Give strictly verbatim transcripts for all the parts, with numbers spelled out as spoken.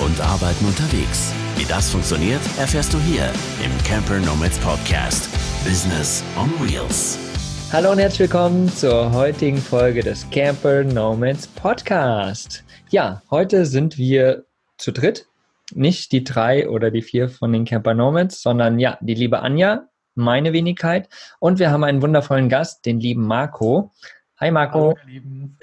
und Arbeiten unterwegs. Wie das funktioniert, erfährst du hier im Camper Nomads Podcast. Business on Wheels. Hallo und herzlich willkommen zur heutigen Folge des Camper Nomads Podcast. Ja, heute sind wir zu dritt. Nicht die drei oder die vier von den Camper Nomads, sondern ja, die liebe Anja, meine Wenigkeit. Und wir haben einen wundervollen Gast, den lieben Marco. Hi Marco. Hallo, ihr Lieben.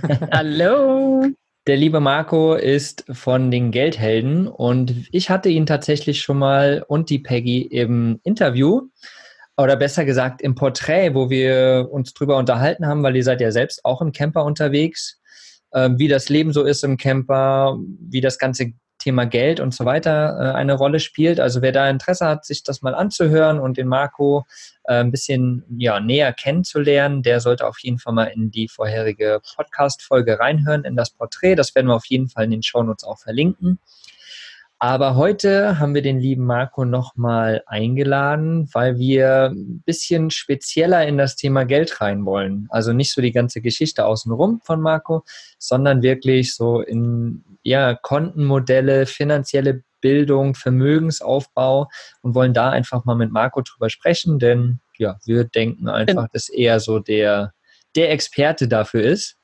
Hallo. Der liebe Marco ist von den Geldhelden und ich hatte ihn tatsächlich schon mal und die Peggy im Interview oder besser gesagt im Porträt, wo wir uns drüber unterhalten haben, weil ihr seid ja selbst auch im Camper unterwegs, äh, wie das Leben so ist im Camper, wie das ganze Thema Geld und so weiter äh, eine Rolle spielt. Also wer da Interesse hat, sich das mal anzuhören und den Marco äh, ein bisschen ja, näher kennenzulernen, der sollte auf jeden Fall mal in die vorherige Podcast-Folge reinhören, in das Porträt. Das werden wir auf jeden Fall in den Shownotes auch verlinken. Aber heute haben wir den lieben Marco nochmal eingeladen, weil wir ein bisschen spezieller in das Thema Geld rein wollen. Also nicht so die ganze Geschichte außenrum von Marco, sondern wirklich so in ja, Kontenmodelle, finanzielle Bildung, Vermögensaufbau und wollen da einfach mal mit Marco drüber sprechen, denn ja, wir denken einfach, dass er so der, der Experte dafür ist.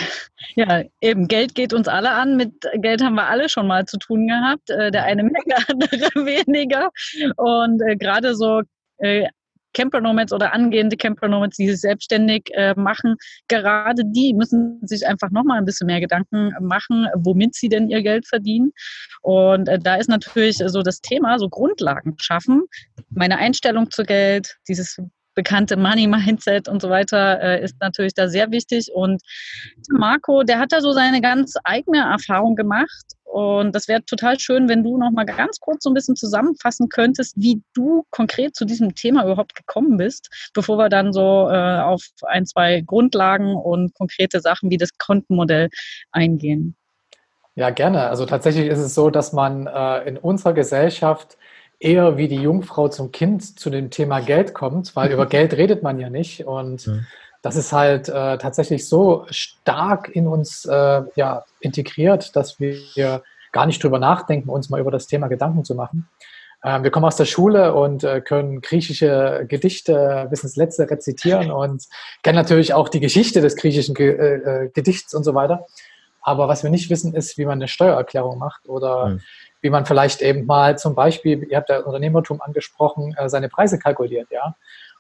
Ja, eben, Geld geht uns alle an. Mit Geld haben wir alle schon mal zu tun gehabt. Äh, der eine mehr, der andere weniger. Und äh, gerade so äh, Camper Nomads oder angehende Camper Nomads, die sich selbstständig äh, machen, gerade die müssen sich einfach nochmal ein bisschen mehr Gedanken machen, womit sie denn ihr Geld verdienen. Und äh, da ist natürlich so das Thema, so Grundlagen schaffen. Meine Einstellung zu Geld, dieses bekannte Money-Mindset und so weiter äh, ist natürlich da sehr wichtig. Und Marco, der hat da so seine ganz eigene Erfahrung gemacht. Und das wäre total schön, wenn du noch mal ganz kurz so ein bisschen zusammenfassen könntest, wie du konkret zu diesem Thema überhaupt gekommen bist, bevor wir dann so äh, auf ein, zwei Grundlagen und konkrete Sachen wie das Kontenmodell eingehen. Ja, gerne. Also tatsächlich ist es so, dass man äh, in unserer Gesellschaft eher wie die Jungfrau zum Kind zu dem Thema Geld kommt, weil über Geld redet man ja nicht. Und mhm. das ist halt äh, tatsächlich so stark in uns äh, ja, integriert, dass wir gar nicht drüber nachdenken, uns mal über das Thema Gedanken zu machen. Ähm, wir kommen aus der Schule und äh, können griechische Gedichte bis ins Letzte rezitieren und kennen natürlich auch die Geschichte des griechischen Ge äh, Gedichts und so weiter. Aber was wir nicht wissen, ist, wie man eine Steuererklärung macht oder mhm. wie man vielleicht eben mal zum Beispiel, ihr habt ja Unternehmertum angesprochen, seine Preise kalkuliert, ja.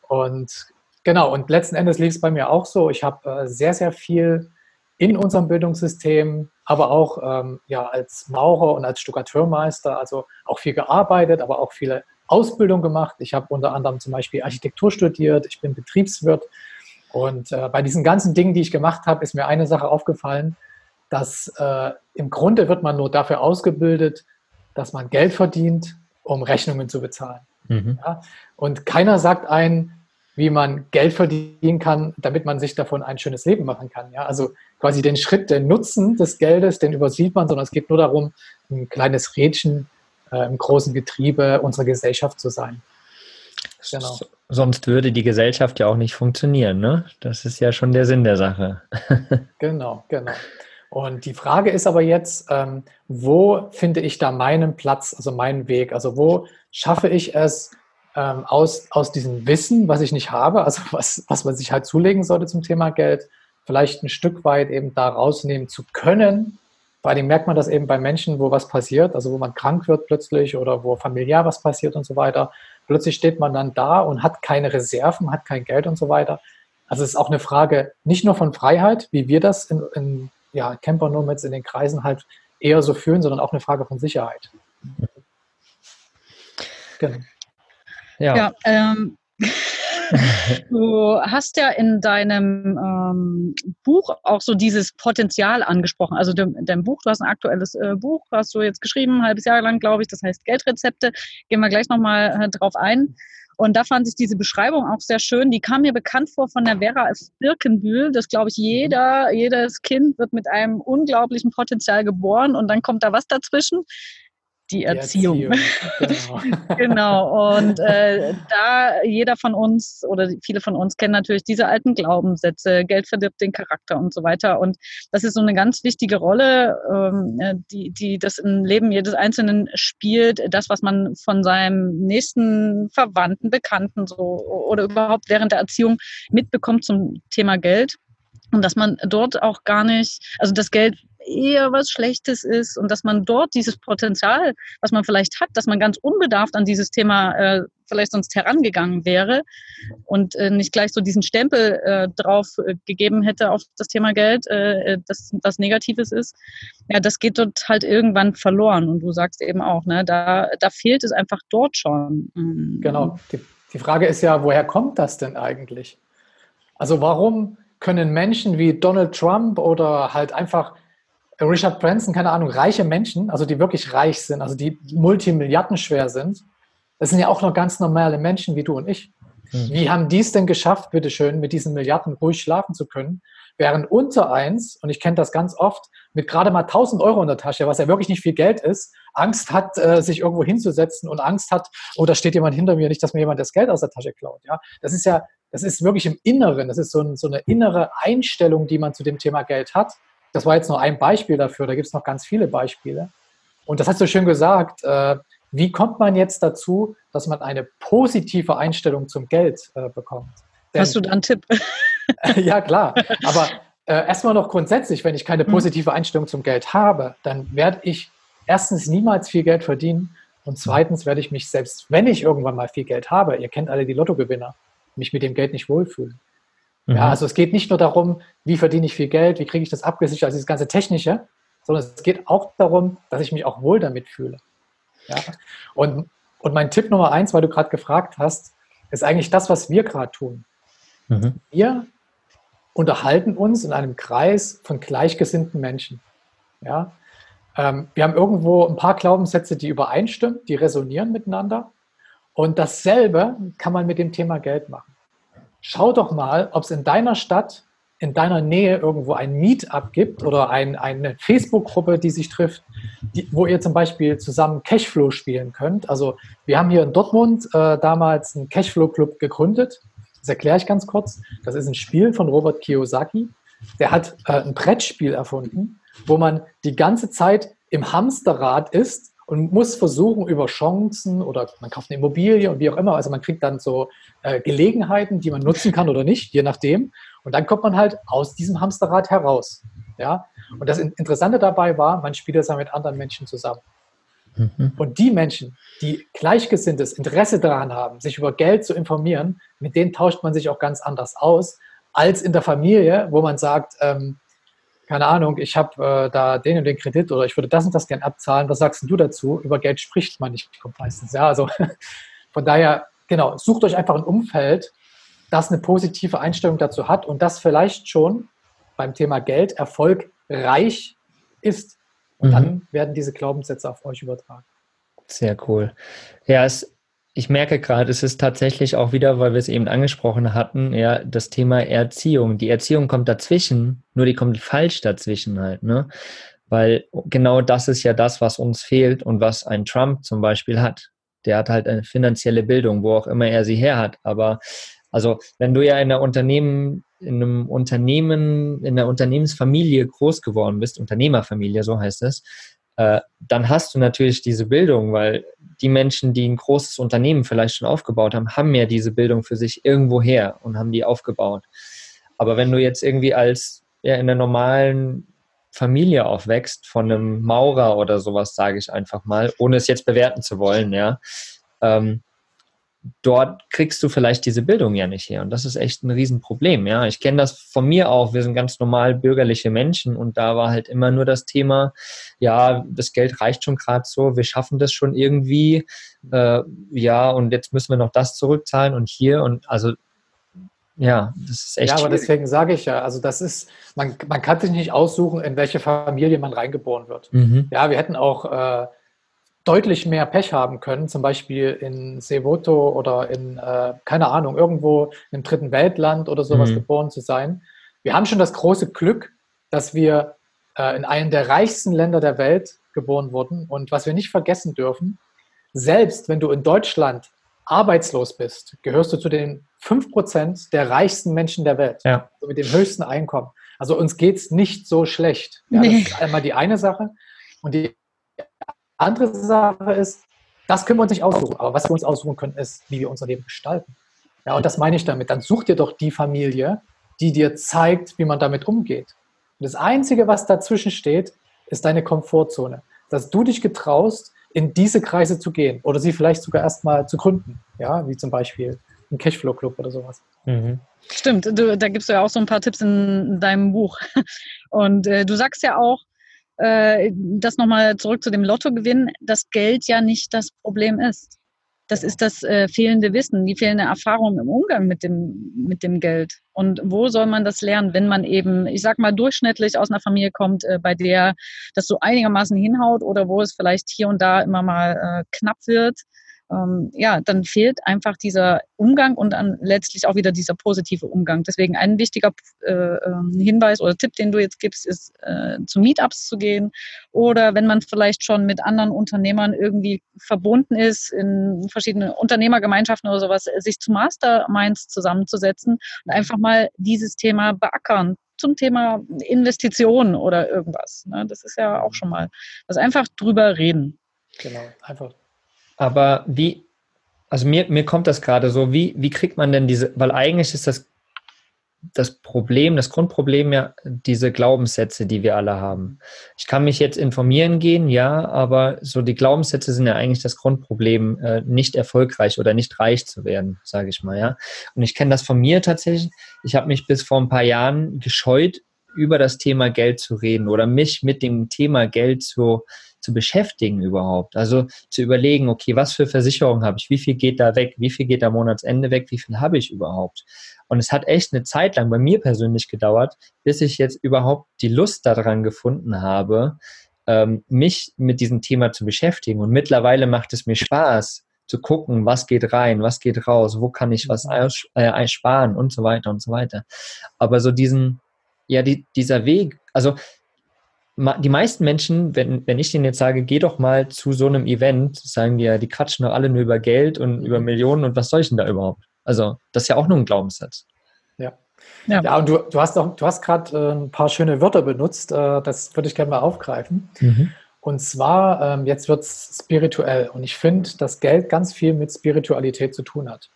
Und genau, und letzten Endes lief es bei mir auch so. Ich habe sehr, sehr viel in unserem Bildungssystem, aber auch ähm, ja, als Maurer und als Stuckateurmeister, also auch viel gearbeitet, aber auch viele Ausbildung gemacht. Ich habe unter anderem zum Beispiel Architektur studiert, ich bin Betriebswirt. Und äh, bei diesen ganzen Dingen, die ich gemacht habe, ist mir eine Sache aufgefallen, dass äh, im Grunde wird man nur dafür ausgebildet, dass man Geld verdient, um Rechnungen zu bezahlen. Mhm. Ja? Und keiner sagt einem, wie man Geld verdienen kann, damit man sich davon ein schönes Leben machen kann. Ja? Also quasi den Schritt, den Nutzen des Geldes, den übersieht man, sondern es geht nur darum, ein kleines Rädchen äh, im großen Getriebe unserer Gesellschaft zu sein. Genau. Sonst würde die Gesellschaft ja auch nicht funktionieren, ne? Das ist ja schon der Sinn der Sache. Genau, genau. Und die Frage ist aber jetzt, ähm, wo finde ich da meinen Platz, also meinen Weg? Also wo schaffe ich es, ähm, aus, aus diesem Wissen, was ich nicht habe, also was, was man sich halt zulegen sollte zum Thema Geld, vielleicht ein Stück weit eben da rausnehmen zu können. Vor allem merkt man das eben bei Menschen, wo was passiert, also wo man krank wird plötzlich oder wo familiär was passiert und so weiter. Plötzlich steht man dann da und hat keine Reserven, hat kein Geld und so weiter. Also es ist auch eine Frage nicht nur von Freiheit, wie wir das in, in ja, Camper Nomads in den Kreisen halt eher so fühlen, sondern auch eine Frage von Sicherheit. Genau. Ja, ja ähm, du hast ja in deinem ähm, Buch auch so dieses Potenzial angesprochen. Also de, dein Buch, du hast ein aktuelles äh, Buch, hast du jetzt geschrieben, ein halbes Jahr lang, glaube ich, das heißt Geldrezepte. Gehen wir gleich nochmal äh, drauf ein. Und da fand ich diese Beschreibung auch sehr schön. Die kam mir bekannt vor von der Vera Birkenbühl. Das glaube ich, jeder, jedes Kind wird mit einem unglaublichen Potenzial geboren und dann kommt da was dazwischen. Die Die Erziehung. Erziehung, genau. Genau. Und äh, da jeder von uns oder viele von uns kennen natürlich diese alten Glaubenssätze, Geld verdirbt den Charakter und so weiter. Und das ist so eine ganz wichtige Rolle, ähm, die, die das im Leben jedes Einzelnen spielt. Das, was man von seinem nächsten Verwandten, Bekannten so oder überhaupt während der Erziehung mitbekommt zum Thema Geld. Und dass man dort auch gar nicht, also das Geld eher was Schlechtes ist und dass man dort dieses Potenzial, was man vielleicht hat, dass man ganz unbedarft an dieses Thema äh, vielleicht sonst herangegangen wäre und äh, nicht gleich so diesen Stempel äh, drauf äh, gegeben hätte auf das Thema Geld, äh, dass was Negatives ist. Ja, das geht dort halt irgendwann verloren. Und du sagst eben auch, ne, da, da fehlt es einfach dort schon. Genau. Die, die Frage ist ja, woher kommt das denn eigentlich? Also warum können Menschen wie Donald Trump oder halt einfach Richard Branson, keine Ahnung, reiche Menschen, also die wirklich reich sind, also die multimilliardenschwer sind, das sind ja auch noch ganz normale Menschen wie du und ich. Mhm. Wie haben die es denn geschafft, bitteschön, mit diesen Milliarden ruhig schlafen zu können, während unter eins, und ich kenne das ganz oft, mit gerade mal tausend Euro in der Tasche, was ja wirklich nicht viel Geld ist, Angst hat, äh, sich irgendwo hinzusetzen und Angst hat, oh, da steht jemand hinter mir, nicht, dass mir jemand das Geld aus der Tasche klaut. Ja? Das ist ja, das ist wirklich im Inneren, das ist so, ein, so eine innere Einstellung, die man zu dem Thema Geld hat. Das war jetzt nur ein Beispiel dafür, da gibt es noch ganz viele Beispiele. Und das hast du schön gesagt, äh, wie kommt man jetzt dazu, dass man eine positive Einstellung zum Geld äh, bekommt? Denn, hast du da einen Tipp? Ja, klar. Aber äh, erstmal noch grundsätzlich, wenn ich keine positive Einstellung zum Geld habe, dann werde ich erstens niemals viel Geld verdienen und zweitens werde ich mich, selbst wenn ich irgendwann mal viel Geld habe, ihr kennt alle die Lottogewinner, mich mit dem Geld nicht wohlfühlen. Ja, also es geht nicht nur darum, wie verdiene ich viel Geld, wie kriege ich das abgesichert, also das ganze Technische, sondern es geht auch darum, dass ich mich auch wohl damit fühle. Ja? Und, und mein Tipp Nummer eins, weil du gerade gefragt hast, ist eigentlich das, was wir gerade tun. Mhm. Wir unterhalten uns in einem Kreis von gleichgesinnten Menschen. Ja? Ähm, wir haben irgendwo ein paar Glaubenssätze, die übereinstimmen, die resonieren miteinander. Und dasselbe kann man mit dem Thema Geld machen. Schau doch mal, ob es in deiner Stadt, in deiner Nähe irgendwo ein Meetup gibt oder ein, eine Facebook-Gruppe, die sich trifft, die, wo ihr zum Beispiel zusammen Cashflow spielen könnt. Also wir haben hier in Dortmund äh, damals einen Cashflow-Club gegründet. Das erkläre ich ganz kurz. Das ist ein Spiel von Robert Kiyosaki. Der hat äh, ein Brettspiel erfunden, wo man die ganze Zeit im Hamsterrad ist und muss versuchen, über Chancen oder man kauft eine Immobilie und wie auch immer, also man kriegt dann so äh, Gelegenheiten, die man nutzen kann oder nicht, je nachdem. Und dann kommt man halt aus diesem Hamsterrad heraus. Ja? Und das Interessante dabei war, man spielt das ja mit anderen Menschen zusammen. Mhm. Und die Menschen, die gleichgesinntes Interesse daran haben, sich über Geld zu informieren, mit denen tauscht man sich auch ganz anders aus, als in der Familie, wo man sagt, ähm, keine Ahnung, ich habe äh, da den und den Kredit oder ich würde das und das gern abzahlen. Was sagst du dazu? Über Geld spricht man nicht, kommt meistens. Ja, also von daher, genau, sucht euch einfach ein Umfeld, das eine positive Einstellung dazu hat und das vielleicht schon beim Thema Geld erfolgreich ist. Und mhm. dann werden diese Glaubenssätze auf euch übertragen. Sehr cool. Ja, es Ich merke gerade, es ist tatsächlich auch wieder, weil wir es eben angesprochen hatten, ja, das Thema Erziehung. Die Erziehung kommt dazwischen, nur die kommt falsch dazwischen halt, ne? Weil genau das ist ja das, was uns fehlt und was ein Trump zum Beispiel hat. Der hat halt eine finanzielle Bildung, wo auch immer er sie her hat. Aber also, wenn du ja in einer Unternehmen, in einem Unternehmen, in einer Unternehmensfamilie groß geworden bist, Unternehmerfamilie, so heißt es, äh, dann hast du natürlich diese Bildung, weil die Menschen, die ein großes Unternehmen vielleicht schon aufgebaut haben, haben ja diese Bildung für sich irgendwo her und haben die aufgebaut. Aber wenn du jetzt irgendwie als ja, in einer normalen Familie aufwächst, von einem Maurer oder sowas, sage ich einfach mal, ohne es jetzt bewerten zu wollen, ja, ähm, dort kriegst du vielleicht diese Bildung ja nicht her. Und das ist echt ein Riesenproblem. Ja, ich kenne das von mir auch. Wir sind ganz normal bürgerliche Menschen und da war halt immer nur das Thema, ja, das Geld reicht schon gerade so, wir schaffen das schon irgendwie. Äh, ja, und jetzt müssen wir noch das zurückzahlen und hier und also ja, das ist echt. Ja, aber schwierig. Deswegen sage ich ja, also das ist, man, man kann sich nicht aussuchen, in welche Familie man reingeboren wird. Mhm. Ja, wir hätten auch äh, deutlich mehr Pech haben können, zum Beispiel in Sevoto oder in, äh, keine Ahnung, irgendwo im dritten Weltland oder sowas mhm. geboren zu sein. Wir haben schon das große Glück, dass wir äh, in einem der reichsten Länder der Welt geboren wurden. Und was wir nicht vergessen dürfen, selbst wenn du in Deutschland arbeitslos bist, gehörst du zu den fünf Prozent der reichsten Menschen der Welt, ja. also mit dem höchsten Einkommen. Also uns geht es nicht so schlecht. Ja, das ist einmal die eine Sache. Und die andere Sache ist, das können wir uns nicht aussuchen. Aber was wir uns aussuchen können, ist, wie wir unser Leben gestalten. Ja, und das meine ich damit. Dann such dir doch die Familie, die dir zeigt, wie man damit umgeht. Und das Einzige, was dazwischen steht, ist deine Komfortzone. Dass du dich getraust, in diese Kreise zu gehen oder sie vielleicht sogar erstmal zu gründen. Ja, wie zum Beispiel ein Cashflow-Club oder sowas. Mhm. Stimmt, du, da gibst du ja auch so ein paar Tipps in, in deinem Buch. Und äh, du sagst ja auch, äh, das nochmal zurück zu dem Lottogewinn, dass Geld ja nicht das Problem ist. Das ist das äh, fehlende Wissen, die fehlende Erfahrung im Umgang mit dem, mit dem Geld. Und wo soll man das lernen, wenn man eben, ich sag mal, durchschnittlich aus einer Familie kommt, äh, bei der das so einigermaßen hinhaut oder wo es vielleicht hier und da immer mal äh, knapp wird? Ähm, ja, dann fehlt einfach dieser Umgang und dann letztlich auch wieder dieser positive Umgang. Deswegen ein wichtiger äh, Hinweis oder Tipp, den du jetzt gibst, ist, äh, zu Meetups zu gehen oder wenn man vielleicht schon mit anderen Unternehmern irgendwie verbunden ist, in verschiedene Unternehmergemeinschaften oder sowas, sich zu Masterminds zusammenzusetzen und einfach mal dieses Thema beackern. Zum Thema Investitionen oder irgendwas. Ne? Das ist ja auch schon mal, also einfach drüber reden. Genau, einfach. Aber wie, also mir, mir kommt das gerade so, wie, wie kriegt man denn diese, weil eigentlich ist das, das Problem, das Grundproblem ja diese Glaubenssätze, die wir alle haben. Ich kann mich jetzt informieren gehen, ja, aber so die Glaubenssätze sind ja eigentlich das Grundproblem, äh, nicht erfolgreich oder nicht reich zu werden, sage ich mal, ja. Und ich kenne das von mir tatsächlich. Ich habe mich bis vor ein paar Jahren gescheut, über das Thema Geld zu reden oder mich mit dem Thema Geld zu zu beschäftigen überhaupt. Also zu überlegen, okay, was für Versicherungen habe ich, wie viel geht da weg, wie viel geht da Monatsende weg, wie viel habe ich überhaupt? Und es hat echt eine Zeit lang bei mir persönlich gedauert, bis ich jetzt überhaupt die Lust daran gefunden habe, ähm, mich mit diesem Thema zu beschäftigen. Und mittlerweile macht es mir Spaß, zu gucken, was geht rein, was geht raus, wo kann ich was aus, äh, einsparen und so weiter und so weiter. Aber so diesen, ja, die, dieser Weg, also die meisten Menschen, wenn, wenn ich denen jetzt sage, geh doch mal zu so einem Event, sagen die ja, die quatschen doch alle nur über Geld und über Millionen und was soll ich denn da überhaupt? Also das ist ja auch nur ein Glaubenssatz. Ja, ja. ja und du, du hast, auch, du hast gerade äh, ein paar schöne Wörter benutzt, äh, das würde ich gerne mal aufgreifen. Mhm. Und zwar, ähm, jetzt wird es spirituell und ich finde, dass Geld ganz viel mit Spiritualität zu tun hat.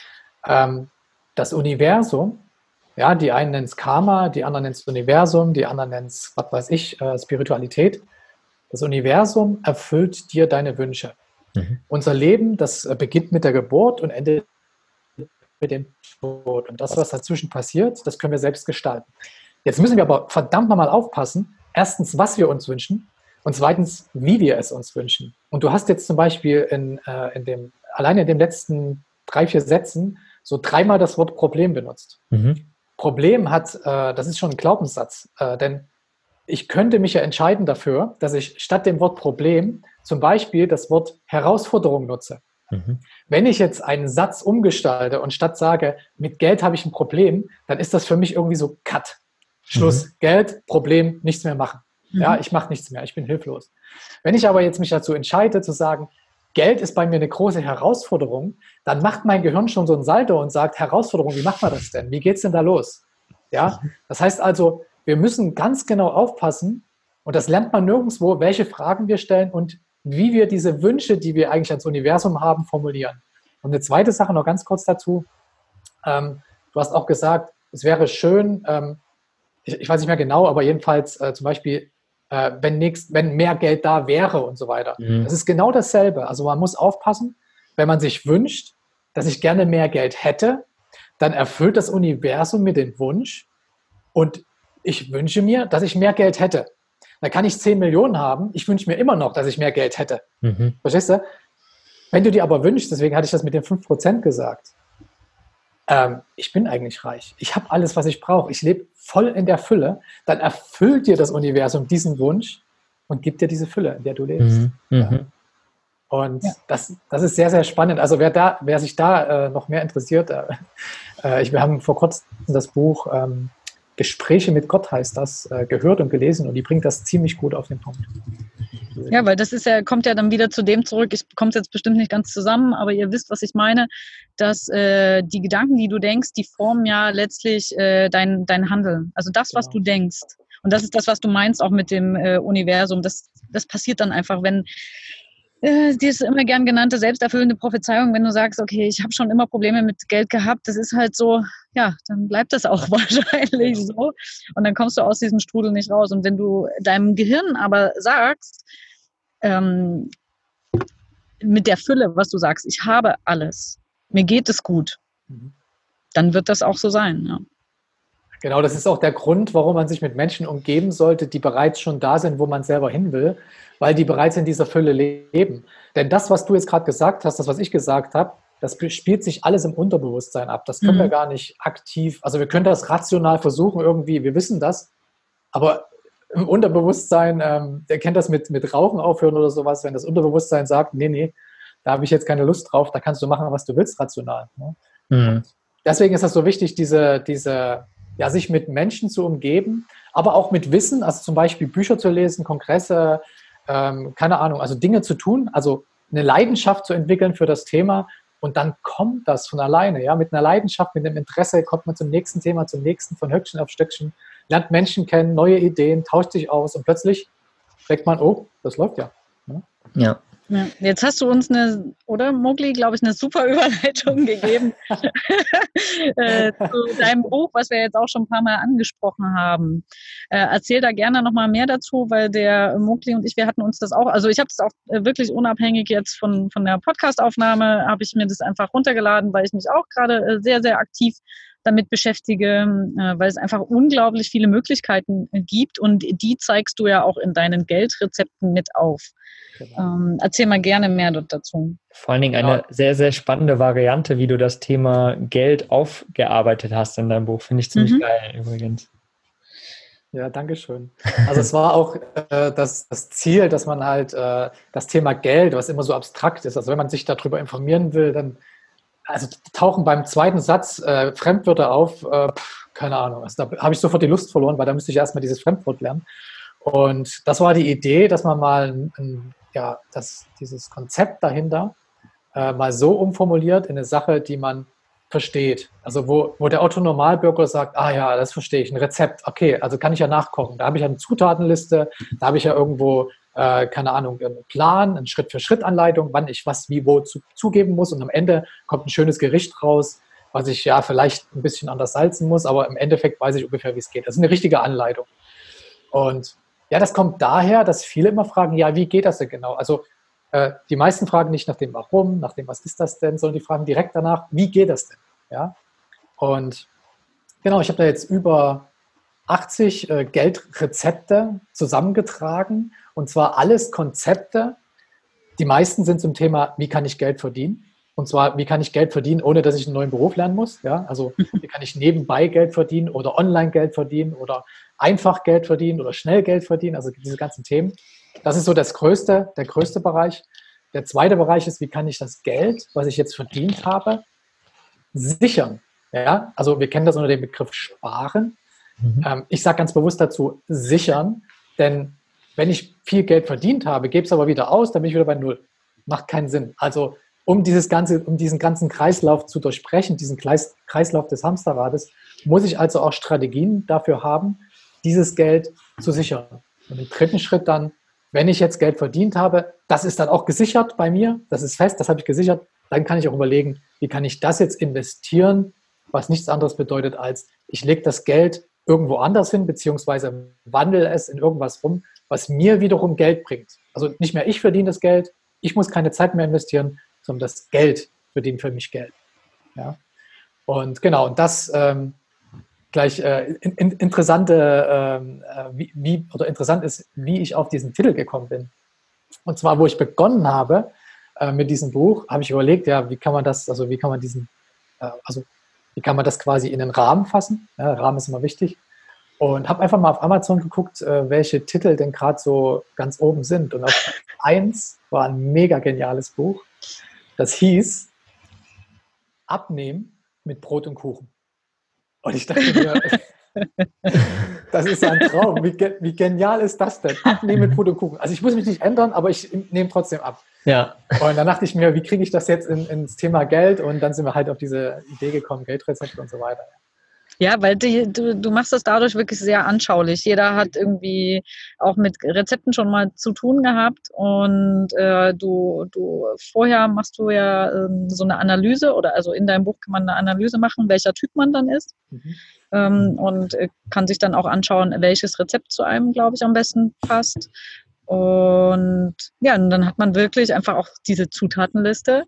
Ähm, das Universum, ja, die einen nennen es Karma, die anderen nennen es Universum, die anderen nennen es, was weiß ich, äh, Spiritualität. Das Universum erfüllt dir deine Wünsche. Mhm. Unser Leben, das äh, beginnt mit der Geburt und endet mit dem Tod. Und das, was dazwischen passiert, das können wir selbst gestalten. Jetzt müssen wir aber verdammt nochmal aufpassen, erstens, was wir uns wünschen und zweitens, wie wir es uns wünschen. Und du hast jetzt zum Beispiel in, äh, in dem, alleine in den letzten drei, vier Sätzen so dreimal das Wort Problem benutzt. Mhm. Problem hat, äh, das ist schon ein Glaubenssatz, äh, denn ich könnte mich ja entscheiden dafür, dass ich statt dem Wort Problem zum Beispiel das Wort Herausforderung nutze. Mhm. Wenn ich jetzt einen Satz umgestalte und statt sage, mit Geld habe ich ein Problem, dann ist das für mich irgendwie so Cut. Schluss. Mhm. Geld, Problem, nichts mehr machen. Mhm. Ja, ich mache nichts mehr, ich bin hilflos. Wenn ich aber jetzt mich dazu entscheide zu sagen, Geld ist bei mir eine große Herausforderung, dann macht mein Gehirn schon so ein Salto und sagt, Herausforderung, wie macht man das denn? Wie geht es denn da los? Ja, das heißt also, wir müssen ganz genau aufpassen und das lernt man nirgendwo, welche Fragen wir stellen und wie wir diese Wünsche, die wir eigentlich ans Universum haben, formulieren. Und eine zweite Sache noch ganz kurz dazu. Ähm, du hast auch gesagt, es wäre schön, ähm, ich, ich weiß nicht mehr genau, aber jedenfalls äh, zum Beispiel, äh, wenn, nächst, wenn mehr Geld da wäre und so weiter. Mhm. Das ist genau dasselbe. Also man muss aufpassen, wenn man sich wünscht, dass ich gerne mehr Geld hätte, dann erfüllt das Universum mir den Wunsch und ich wünsche mir, dass ich mehr Geld hätte. Da kann ich zehn Millionen haben, ich wünsche mir immer noch, dass ich mehr Geld hätte. Mhm. Verstehst du? Wenn du dir aber wünschst, deswegen hatte ich das mit den fünf Prozent gesagt, ähm, ich bin eigentlich reich, ich habe alles, was ich brauche, ich lebe voll in der Fülle, dann erfüllt dir das Universum diesen Wunsch und gibt dir diese Fülle, in der du lebst. Mhm. Ja. Und ja. das, das ist sehr, sehr spannend. Also wer, da, wer sich da äh, noch mehr interessiert, äh, ich, wir haben vor kurzem das Buch ähm, Gespräche mit Gott heißt das, äh, gehört und gelesen und die bringt das ziemlich gut auf den Punkt. Ja, weil das ist ja, kommt ja dann wieder zu dem zurück, ich bekomme es jetzt bestimmt nicht ganz zusammen, aber ihr wisst, was ich meine, dass äh, die Gedanken, die du denkst, die formen ja letztlich äh, dein, dein Handeln. Also das, was Genau. du denkst. Und das ist das, was du meinst auch mit dem äh, Universum. Das, das passiert dann einfach, wenn äh, dieses immer gern genannte selbsterfüllende Prophezeiung, wenn du sagst, okay, ich habe schon immer Probleme mit Geld gehabt, das ist halt so, ja, dann bleibt das auch wahrscheinlich so. Und dann kommst du aus diesem Strudel nicht raus. Und wenn du deinem Gehirn aber sagst, ähm, mit der Fülle, was du sagst, ich habe alles, mir geht es gut, mhm. dann wird das auch so sein, ja. Genau, das ist auch der Grund, warum man sich mit Menschen umgeben sollte, die bereits schon da sind, wo man selber hin will, weil die bereits in dieser Fülle leben. Denn das, was du jetzt gerade gesagt hast, das, was ich gesagt habe, das spielt sich alles im Unterbewusstsein ab. Das können mhm. wir gar nicht aktiv, also wir können das rational versuchen irgendwie, wir wissen das, aber im Unterbewusstsein, ähm, der kennt das mit, mit Rauchen aufhören oder sowas, wenn das Unterbewusstsein sagt, nee, nee, da habe ich jetzt keine Lust drauf, da kannst du machen, was du willst, rational. Ne? Mhm. Deswegen ist das so wichtig, diese, diese ja, sich mit Menschen zu umgeben, aber auch mit Wissen, also zum Beispiel Bücher zu lesen, Kongresse, ähm, keine Ahnung, also Dinge zu tun, also eine Leidenschaft zu entwickeln für das Thema und dann kommt das von alleine, ja, mit einer Leidenschaft, mit einem Interesse kommt man zum nächsten Thema, zum nächsten, von Höckchen auf Stöckchen, lernt Menschen kennen, neue Ideen, tauscht sich aus und plötzlich denkt man, oh, das läuft ja. Ne? Ja. Ja, jetzt hast du uns eine, oder Mowgli, glaube ich, eine super Überleitung gegeben äh, zu deinem Buch, was wir jetzt auch schon ein paar Mal angesprochen haben. Äh, erzähl da gerne nochmal mehr dazu, weil der Mowgli und ich, wir hatten uns das auch, also ich habe das auch äh, wirklich unabhängig jetzt von, von der Podcast-Aufnahme, habe ich mir das einfach runtergeladen, weil ich mich auch gerade äh, sehr, sehr aktiv damit beschäftige, äh, weil es einfach unglaublich viele Möglichkeiten äh, gibt und die zeigst du ja auch in deinen Geldrezepten mit auf. Genau. Ähm, erzähl mal gerne mehr dazu. Vor allen Dingen eine ja. sehr, sehr spannende Variante, wie du das Thema Geld aufgearbeitet hast in deinem Buch. Finde ich ziemlich mhm. geil übrigens. Ja, danke schön. Also es war auch äh, das, das Ziel, dass man halt äh, das Thema Geld, was immer so abstrakt ist, also wenn man sich darüber informieren will, dann also tauchen beim zweiten Satz äh, Fremdwörter auf, äh, pff, keine Ahnung, also da habe ich sofort die Lust verloren, weil da müsste ich erstmal dieses Fremdwort lernen. Und das war die Idee, dass man mal ein, ja, das, dieses Konzept dahinter äh, mal so umformuliert in eine Sache, die man versteht. Also wo, wo der Otto-Normalbürger sagt, ah ja, das verstehe ich, ein Rezept, okay, also kann ich ja nachkochen. Da habe ich ja eine Zutatenliste, da habe ich ja irgendwo, äh, keine Ahnung, einen Plan, eine Schritt-für-Schritt-Anleitung, wann ich was wie wo zu, zugeben muss und am Ende kommt ein schönes Gericht raus, was ich ja vielleicht ein bisschen anders salzen muss, aber im Endeffekt weiß ich ungefähr, wie es geht. Das ist eine richtige Anleitung. Und ja, das kommt daher, dass viele immer fragen, ja, wie geht das denn genau? Also äh, die meisten fragen nicht nach dem Warum, nach dem Was ist das denn, sondern die fragen direkt danach, wie geht das denn? Ja? Und genau, ich habe da jetzt über achtzig äh, Geldrezepte zusammengetragen und zwar alles Konzepte. Die meisten sind zum Thema, wie kann ich Geld verdienen? Und zwar, wie kann ich Geld verdienen, ohne dass ich einen neuen Beruf lernen muss? Ja? Also wie kann ich nebenbei Geld verdienen oder online Geld verdienen oder einfach Geld verdienen oder schnell Geld verdienen? Also diese ganzen Themen. Das ist so das größte, der größte Bereich. Der zweite Bereich ist, wie kann ich das Geld, was ich jetzt verdient habe, sichern? Ja? Also wir kennen das unter dem Begriff Sparen. Mhm. Ähm, ich sage ganz bewusst dazu, sichern, denn wenn ich viel Geld verdient habe, gebe es aber wieder aus, dann bin ich wieder bei Null. Macht keinen Sinn. Also um dieses ganze, um diesen ganzen Kreislauf zu durchbrechen, diesen Kreis, Kreislauf des Hamsterrades, muss ich also auch Strategien dafür haben, dieses Geld zu sichern. Und im dritten Schritt dann, wenn ich jetzt Geld verdient habe, das ist dann auch gesichert bei mir, das ist fest, das habe ich gesichert, dann kann ich auch überlegen, wie kann ich das jetzt investieren, was nichts anderes bedeutet als, ich lege das Geld irgendwo anders hin, beziehungsweise wandle es in irgendwas rum, was mir wiederum Geld bringt. Also nicht mehr ich verdiene das Geld, ich muss keine Zeit mehr investieren, sondern das Geld verdient für mich Geld. Ja? Und genau, und das ähm, gleich äh, in, in, interessante, ähm, wie, wie, oder interessant ist, wie ich auf diesen Titel gekommen bin. Und zwar, wo ich begonnen habe äh, mit diesem Buch, habe ich überlegt, ja, wie kann man das, also wie kann man diesen, äh, also wie kann man das quasi in den Rahmen fassen? Ja, Rahmen ist immer wichtig. Und habe einfach mal auf Amazon geguckt, äh, welche Titel denn gerade so ganz oben sind. Und auf eins war ein mega geniales Buch. Das hieß Abnehmen mit Brot und Kuchen. Und ich dachte mir, Das ist ein Traum. Wie, wie genial ist das denn? Abnehmen mit Brot und Kuchen. Also ich muss mich nicht ändern, aber ich nehme trotzdem ab. Ja. Und dann dachte ich mir, wie kriege ich das jetzt in, ins Thema Geld? Und dann sind wir halt auf diese Idee gekommen, Geldrezepte und so weiter. Ja, weil die, du, du machst das dadurch wirklich sehr anschaulich. Jeder hat irgendwie auch mit Rezepten schon mal zu tun gehabt und äh, du, du vorher machst du ja ähm, so eine Analyse oder also in deinem Buch kann man eine Analyse machen, welcher Typ man dann ist mhm. ähm, und äh, kann sich dann auch anschauen, welches Rezept zu einem, glaube ich, am besten passt. Und ja, und dann hat man wirklich einfach auch diese Zutatenliste.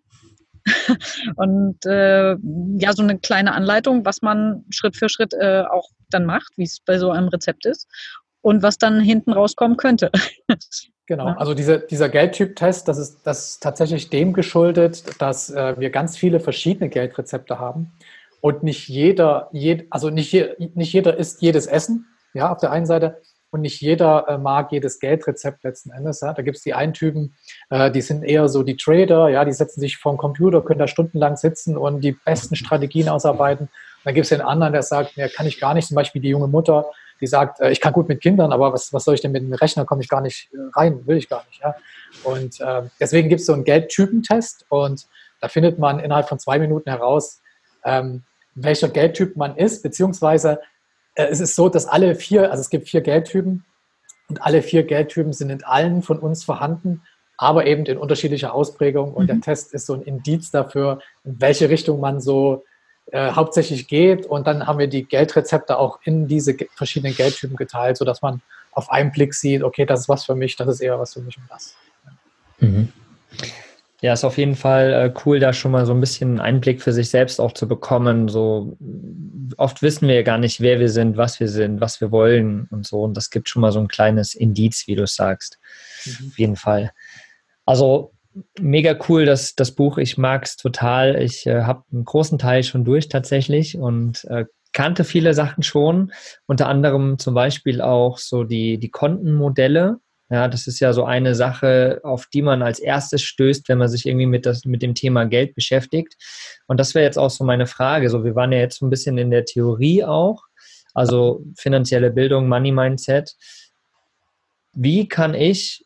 Und äh, ja, so eine kleine Anleitung, was man Schritt für Schritt äh, auch dann macht, wie es bei so einem Rezept ist und was dann hinten rauskommen könnte. Genau, also diese, dieser Geldtyp-Test, das ist, das ist tatsächlich dem geschuldet, dass äh, wir ganz viele verschiedene Geldrezepte haben und nicht jeder, jed, also nicht, je, nicht jeder isst jedes Essen, ja, auf der einen Seite. Und nicht jeder äh, mag jedes Geldrezept letzten Endes. Ja. Da gibt es die einen Typen, äh, die sind eher so die Trader, ja, die setzen sich vor den Computer, können da stundenlang sitzen und die besten Strategien ausarbeiten. Und dann gibt es den anderen, der sagt, ja, kann ich gar nicht. Zum Beispiel die junge Mutter, die sagt, äh, ich kann gut mit Kindern, aber was, was soll ich denn mit dem Rechner, komme ich gar nicht rein, will ich gar nicht. Ja. Und äh, deswegen gibt es so einen Geldtypentest und da findet man innerhalb von zwei Minuten heraus, ähm, welcher Geldtyp man ist, beziehungsweise es ist so, dass alle vier, also es gibt vier Geldtypen und alle vier Geldtypen sind in allen von uns vorhanden, aber eben in unterschiedlicher Ausprägung. Und mhm. der Test ist so ein Indiz dafür, in welche Richtung man so äh, hauptsächlich geht. Und dann haben wir die Geldrezepte auch in diese ge- verschiedenen Geldtypen geteilt, sodass man auf einen Blick sieht, okay, das ist was für mich, das ist eher was für mich und das. Ja. Mhm. Ja, ist auf jeden Fall äh, cool, da schon mal so ein bisschen einen Einblick für sich selbst auch zu bekommen. So oft wissen wir ja gar nicht, wer wir sind, was wir sind, was wir wollen und so. Und das gibt schon mal so ein kleines Indiz, wie du es sagst. Mhm. Auf jeden Fall. Also mega cool, dass das Buch, ich mag es total. Ich äh, habe einen großen Teil schon durch tatsächlich und äh, kannte viele Sachen schon. Unter anderem zum Beispiel auch so die, die Kontenmodelle. Ja, das ist ja so eine Sache, auf die man als erstes stößt, wenn man sich irgendwie mit, das, mit dem Thema Geld beschäftigt. Und das wäre jetzt auch so meine Frage. So, wir waren ja jetzt so ein bisschen in der Theorie auch, also finanzielle Bildung, Money Mindset. Wie kann ich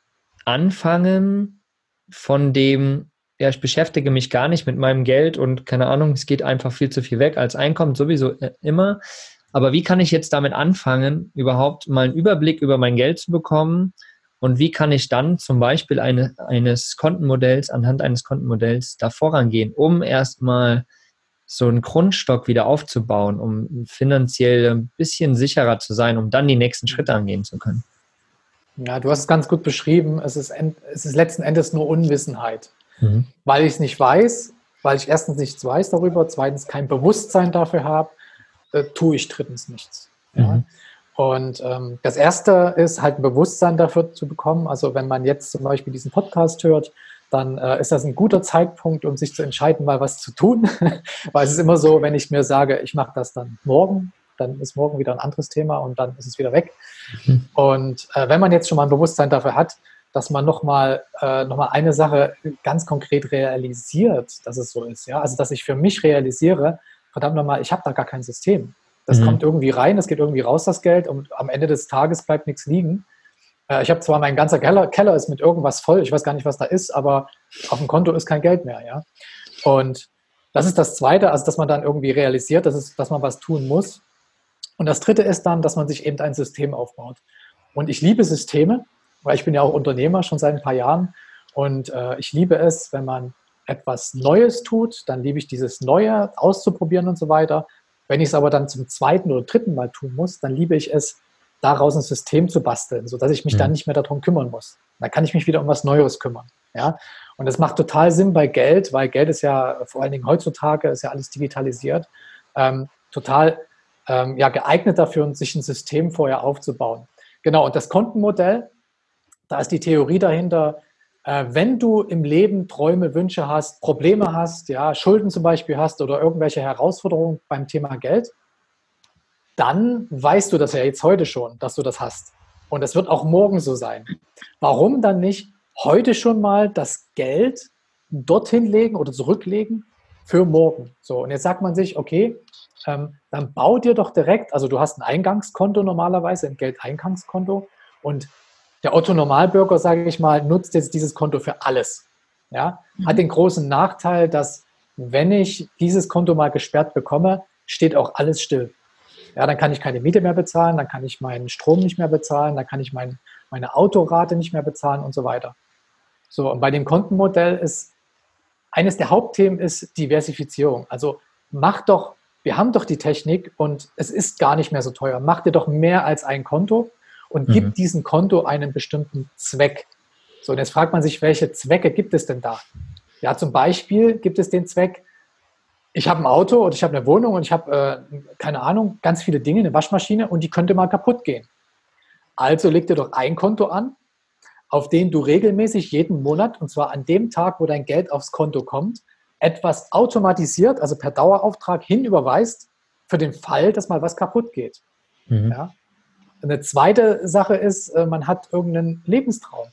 anfangen von dem, ja, ich beschäftige mich gar nicht mit meinem Geld und keine Ahnung, es geht einfach viel zu viel weg als Einkommen, sowieso immer. Aber wie kann ich jetzt damit anfangen, überhaupt mal einen Überblick über mein Geld zu bekommen? Und wie kann ich dann zum Beispiel eine, eines Kontenmodells, anhand eines Kontenmodells da vorangehen, um erstmal so einen Grundstock wieder aufzubauen, um finanziell ein bisschen sicherer zu sein, um dann die nächsten Schritte angehen zu können? Ja, du hast es ganz gut beschrieben. Es ist, es ist letzten Endes nur Unwissenheit. Mhm. Weil ich es nicht weiß, weil ich erstens nichts weiß darüber, zweitens kein Bewusstsein dafür habe, äh, tue ich drittens nichts. Mhm. Ja. Und ähm, das Erste ist halt ein Bewusstsein dafür zu bekommen. Also wenn man jetzt zum Beispiel diesen Podcast hört, dann äh, ist das ein guter Zeitpunkt, um sich zu entscheiden, mal was zu tun. Weil es ist immer so, wenn ich mir sage, ich mache das dann morgen, dann ist morgen wieder ein anderes Thema und dann ist es wieder weg. Mhm. Und äh, wenn man jetzt schon mal ein Bewusstsein dafür hat, dass man nochmal äh, noch mal eine Sache ganz konkret realisiert, dass es so ist. Ja? Also dass ich für mich realisiere, verdammt nochmal, ich habe da gar kein System. Das mhm. kommt irgendwie rein, das geht irgendwie raus, das Geld, und am Ende des Tages bleibt nichts liegen. Äh, ich habe zwar, mein ganzer Keller, Keller ist mit irgendwas voll, ich weiß gar nicht, was da ist, aber auf dem Konto ist kein Geld mehr. Ja? Und das ist das Zweite, also dass man dann irgendwie realisiert, dass, es, dass man was tun muss. Und das Dritte ist dann, dass man sich eben ein System aufbaut. Und ich liebe Systeme, weil ich bin ja auch Unternehmer schon seit ein paar Jahren. Und äh, ich liebe es, wenn man etwas Neues tut, dann liebe ich dieses Neue auszuprobieren und so weiter. Wenn ich es aber dann zum zweiten oder dritten Mal tun muss, dann liebe ich es, daraus ein System zu basteln, sodass ich mich mhm. dann nicht mehr darum kümmern muss. Dann kann ich mich wieder um was Neues kümmern. Ja? Und das macht total Sinn bei Geld, weil Geld ist ja vor allen Dingen heutzutage, ist ja alles digitalisiert, ähm, total ähm, ja, geeignet dafür, sich ein System vorher aufzubauen. Genau, und das Kontenmodell, da ist die Theorie dahinter, äh, wenn du im Leben Träume, Wünsche hast, Probleme hast, ja, Schulden zum Beispiel hast oder irgendwelche Herausforderungen beim Thema Geld, dann weißt du das ja jetzt heute schon, dass du das hast. Und das wird auch morgen so sein. Warum dann nicht heute schon mal das Geld dorthin legen oder zurücklegen für morgen? So, und jetzt sagt man sich, okay, ähm, dann bau dir doch direkt, also du hast ein Eingangskonto normalerweise, ein Geldeingangskonto und der Otto-Normalbürger, sage ich mal, nutzt jetzt dieses Konto für alles. Ja? Mhm. Hat den großen Nachteil, dass wenn ich dieses Konto mal gesperrt bekomme, steht auch alles still. Ja, dann kann ich keine Miete mehr bezahlen, dann kann ich meinen Strom nicht mehr bezahlen, dann kann ich mein, meine Autorate nicht mehr bezahlen und so weiter. So, und bei dem Kontenmodell ist eines der Hauptthemen ist Diversifizierung. Also mach doch, wir haben doch die Technik und es ist gar nicht mehr so teuer. Mach dir doch mehr als ein Konto und mhm. gib diesem Konto einen bestimmten Zweck. So, und jetzt fragt man sich, welche Zwecke gibt es denn da? Ja, zum Beispiel gibt es den Zweck, ich habe ein Auto und ich habe eine Wohnung und ich habe, äh, keine Ahnung, ganz viele Dinge, eine Waschmaschine und die könnte mal kaputt gehen. Also leg dir doch ein Konto an, auf den du regelmäßig jeden Monat, und zwar an dem Tag, wo dein Geld aufs Konto kommt, etwas automatisiert, also per Dauerauftrag hinüberweist, für den Fall, dass mal was kaputt geht. Mhm. Ja? Eine zweite Sache ist, man hat irgendeinen Lebenstraum.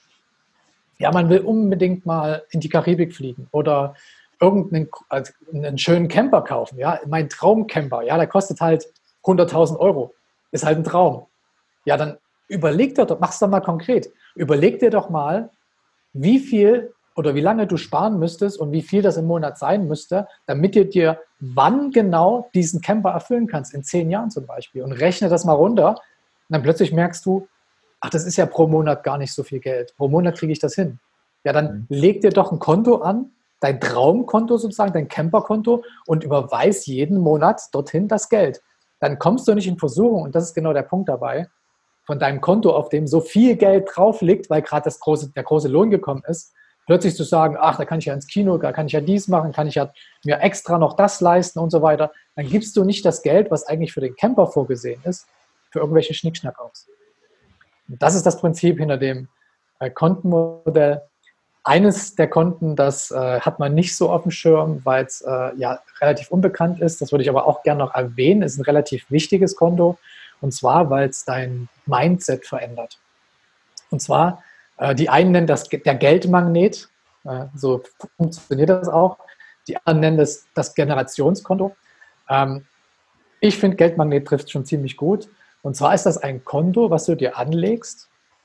Ja, man will unbedingt mal in die Karibik fliegen oder irgendeinen also einen schönen Camper kaufen. Ja, mein Traumcamper, ja, der kostet halt hunderttausend Euro. Ist halt ein Traum. Ja, dann überleg dir doch, mach's doch mal konkret. Überleg dir doch mal, wie viel oder wie lange du sparen müsstest und wie viel das im Monat sein müsste, damit du dir wann genau diesen Camper erfüllen kannst, in zehn Jahren zum Beispiel. Und rechne das mal runter. Und dann plötzlich merkst du, ach, das ist ja pro Monat gar nicht so viel Geld. Pro Monat kriege ich das hin. Ja, dann leg dir doch ein Konto an, dein Traumkonto sozusagen, dein Camperkonto und überweis jeden Monat dorthin das Geld. Dann kommst du nicht in Versuchung, und das ist genau der Punkt dabei, von deinem Konto, auf dem so viel Geld drauf liegt, weil gerade das große, der große Lohn gekommen ist, plötzlich zu sagen, ach, da kann ich ja ins Kino, da kann ich ja dies machen, kann ich ja mir extra noch das leisten und so weiter. Dann gibst du nicht das Geld, was eigentlich für den Camper vorgesehen ist, für irgendwelche Schnickschnack aus. Und das ist das Prinzip hinter dem äh, Kontenmodell. Eines der Konten, das äh, hat man nicht so auf dem Schirm, weil es äh, ja relativ unbekannt ist. Das würde ich aber auch gerne noch erwähnen. Es ist ein relativ wichtiges Konto. Und zwar, weil es dein Mindset verändert. Und zwar, äh, die einen nennen das der Geldmagnet. Äh, so funktioniert das auch. Die anderen nennen das das Generationskonto. Ähm, ich finde, Geldmagnet trifft schon ziemlich gut. Und zwar ist das ein Konto, was du dir anlegst,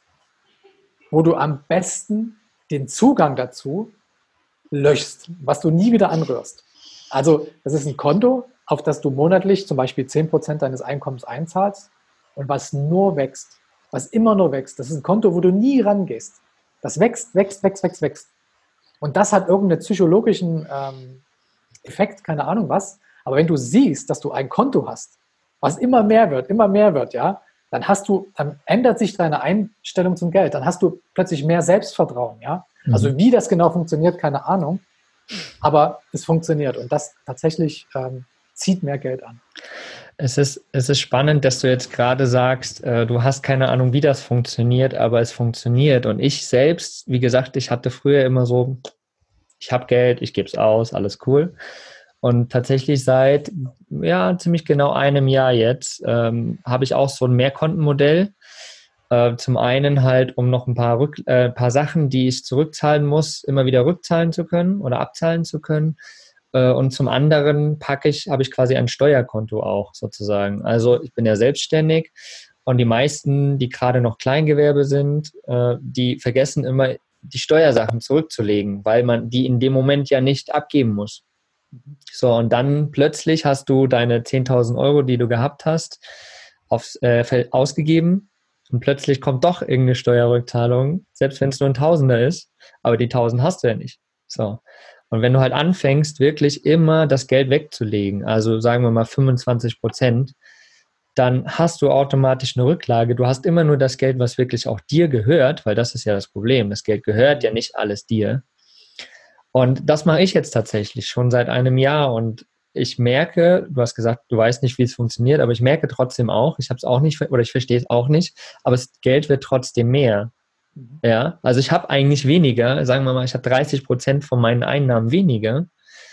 wo du am besten den Zugang dazu löschst, was du nie wieder anrührst. Also das ist ein Konto, auf das du monatlich zum Beispiel zehn Prozent deines Einkommens einzahlst und was nur wächst, was immer nur wächst. Das ist ein Konto, wo du nie rangehst. Das wächst, wächst, wächst, wächst, wächst. Und das hat irgendeinen psychologischen ähm, Effekt, keine Ahnung was. Aber wenn du siehst, dass du ein Konto hast, was immer mehr wird, immer mehr wird, ja, dann hast du, dann ändert sich deine Einstellung zum Geld. Dann hast du plötzlich mehr Selbstvertrauen, ja. Mhm. Also wie das genau funktioniert, keine Ahnung. Aber es funktioniert und das tatsächlich ähm, zieht mehr Geld an. Es ist, es ist spannend, dass du jetzt gerade sagst, äh, du hast keine Ahnung, wie das funktioniert, aber es funktioniert. Und ich selbst, wie gesagt, ich hatte früher immer so, ich habe Geld, ich gebe es aus, alles cool. Und tatsächlich seit ja ziemlich genau einem Jahr jetzt ähm, habe ich auch so ein Mehrkontenmodell. Äh, zum einen halt, um noch ein paar, Rück, äh, paar Sachen, die ich zurückzahlen muss, immer wieder rückzahlen zu können oder abzahlen zu können. Äh, und zum anderen packe ich, habe ich quasi ein Steuerkonto auch sozusagen. Also ich bin ja selbstständig und die meisten, die gerade noch Kleingewerbe sind, äh, die vergessen immer, die Steuersachen zurückzulegen, weil man die in dem Moment ja nicht abgeben muss. So, und dann plötzlich hast du deine zehntausend Euro, die du gehabt hast, aufs äh, Feld ausgegeben und plötzlich kommt doch irgendeine Steuerrückzahlung, selbst wenn es nur ein Tausender ist, aber die tausend hast du ja nicht. So. Und wenn du halt anfängst, wirklich immer das Geld wegzulegen, also sagen wir mal fünfundzwanzig Prozent, dann hast du automatisch eine Rücklage. Du hast immer nur das Geld, was wirklich auch dir gehört, weil das ist ja das Problem. Das Geld gehört ja nicht alles dir. Und das mache ich jetzt tatsächlich schon seit einem Jahr und ich merke, du hast gesagt, du weißt nicht, wie es funktioniert, aber ich merke trotzdem auch, ich habe es auch nicht, oder ich verstehe es auch nicht, aber das Geld wird trotzdem mehr. Mhm. Ja, also ich habe eigentlich weniger, sagen wir mal, ich habe dreißig Prozent von meinen Einnahmen weniger,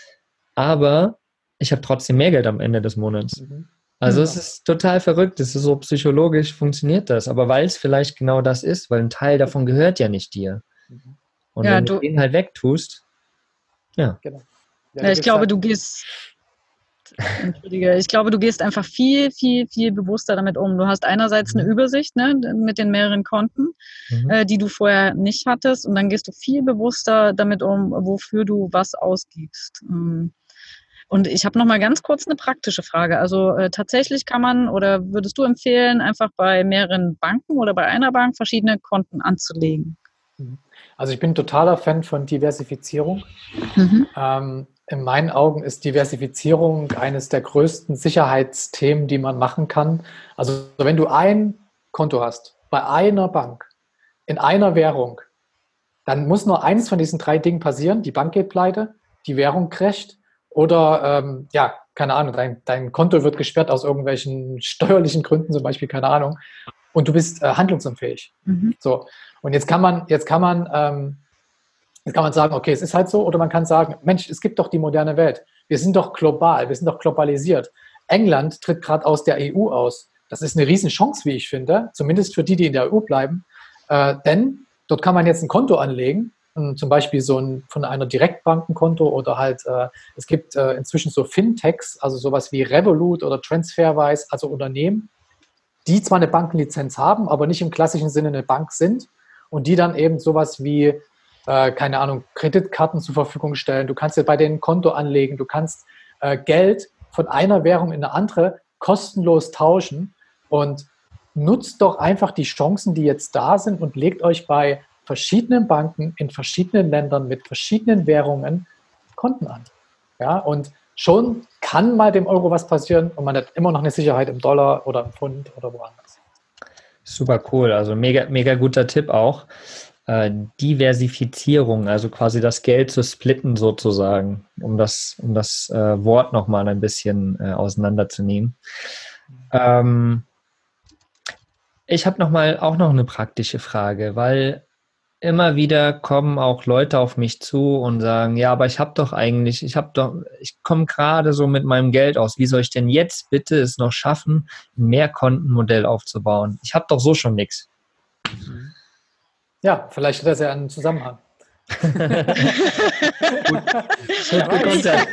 aber ich habe trotzdem mehr Geld am Ende des Monats. Mhm. Also ja. Es ist total verrückt, es ist so psychologisch funktioniert das, aber weil es vielleicht genau das ist, weil ein Teil davon gehört ja nicht dir. Mhm. Und ja, wenn du den halt wegtust, ja. Genau. Ja, ja, ich glaube, du gehst, Entschuldige, ich glaube, du gehst einfach viel, viel, viel bewusster damit um. Du hast einerseits eine Übersicht, ne, mit den mehreren Konten, mhm. äh, die du vorher nicht hattest, und dann gehst du viel bewusster damit um, wofür du was ausgibst. Und ich habe noch mal ganz kurz eine praktische Frage. Also äh, tatsächlich kann man, oder würdest du empfehlen, einfach bei mehreren Banken oder bei einer Bank verschiedene Konten anzulegen? Also ich bin totaler Fan von Diversifizierung. Mhm. Ähm, in meinen Augen ist Diversifizierung eines der größten Sicherheitsthemen, die man machen kann. Also wenn du ein Konto hast, bei einer Bank, in einer Währung, dann muss nur eines von diesen drei Dingen passieren. Die Bank geht pleite, die Währung crasht oder, ähm, ja, keine Ahnung, dein, dein Konto wird gesperrt aus irgendwelchen steuerlichen Gründen, zum Beispiel, keine Ahnung, und du bist äh, handlungsunfähig. Mhm. So. Und jetzt kann man, jetzt kann man, ähm, jetzt kann man sagen, okay, es ist halt so, oder man kann sagen, Mensch, es gibt doch die moderne Welt. Wir sind doch global, wir sind doch globalisiert. England tritt gerade aus der E U aus. Das ist eine Riesenchance, wie ich finde, zumindest für die, die in der E U bleiben. Äh, denn dort kann man jetzt ein Konto anlegen, zum Beispiel so ein von einer Direktbankenkonto oder halt, äh, es gibt äh, inzwischen so Fintechs, also sowas wie Revolut oder Transferwise, also Unternehmen, die zwar eine Bankenlizenz haben, aber nicht im klassischen Sinne eine Bank sind und die dann eben sowas wie, äh, keine Ahnung, Kreditkarten zur Verfügung stellen. Du kannst dir bei denen ein Konto anlegen, du kannst äh, Geld von einer Währung in eine andere kostenlos tauschen und nutzt doch einfach die Chancen, die jetzt da sind und legt euch bei verschiedenen Banken in verschiedenen Ländern mit verschiedenen Währungen Konten an. Ja, und schon kann mal dem Euro was passieren und man hat immer noch eine Sicherheit im Dollar oder im Pfund oder woanders. Super cool, also mega, mega guter Tipp auch. Äh, Diversifizierung, also quasi das Geld zu splitten sozusagen, um das, um das äh, Wort nochmal ein bisschen äh, auseinanderzunehmen. Ähm, ich habe noch mal auch noch eine praktische Frage, weil immer wieder kommen auch Leute auf mich zu und sagen, ja, aber ich habe doch eigentlich, ich habe doch, ich komme gerade so mit meinem Geld aus. Wie soll ich denn jetzt bitte es noch schaffen, ein Mehrkontenmodell aufzubauen? Ich habe doch so schon nichts. Ja, vielleicht hat das ja einen Zusammenhang. gut, gut gekontert.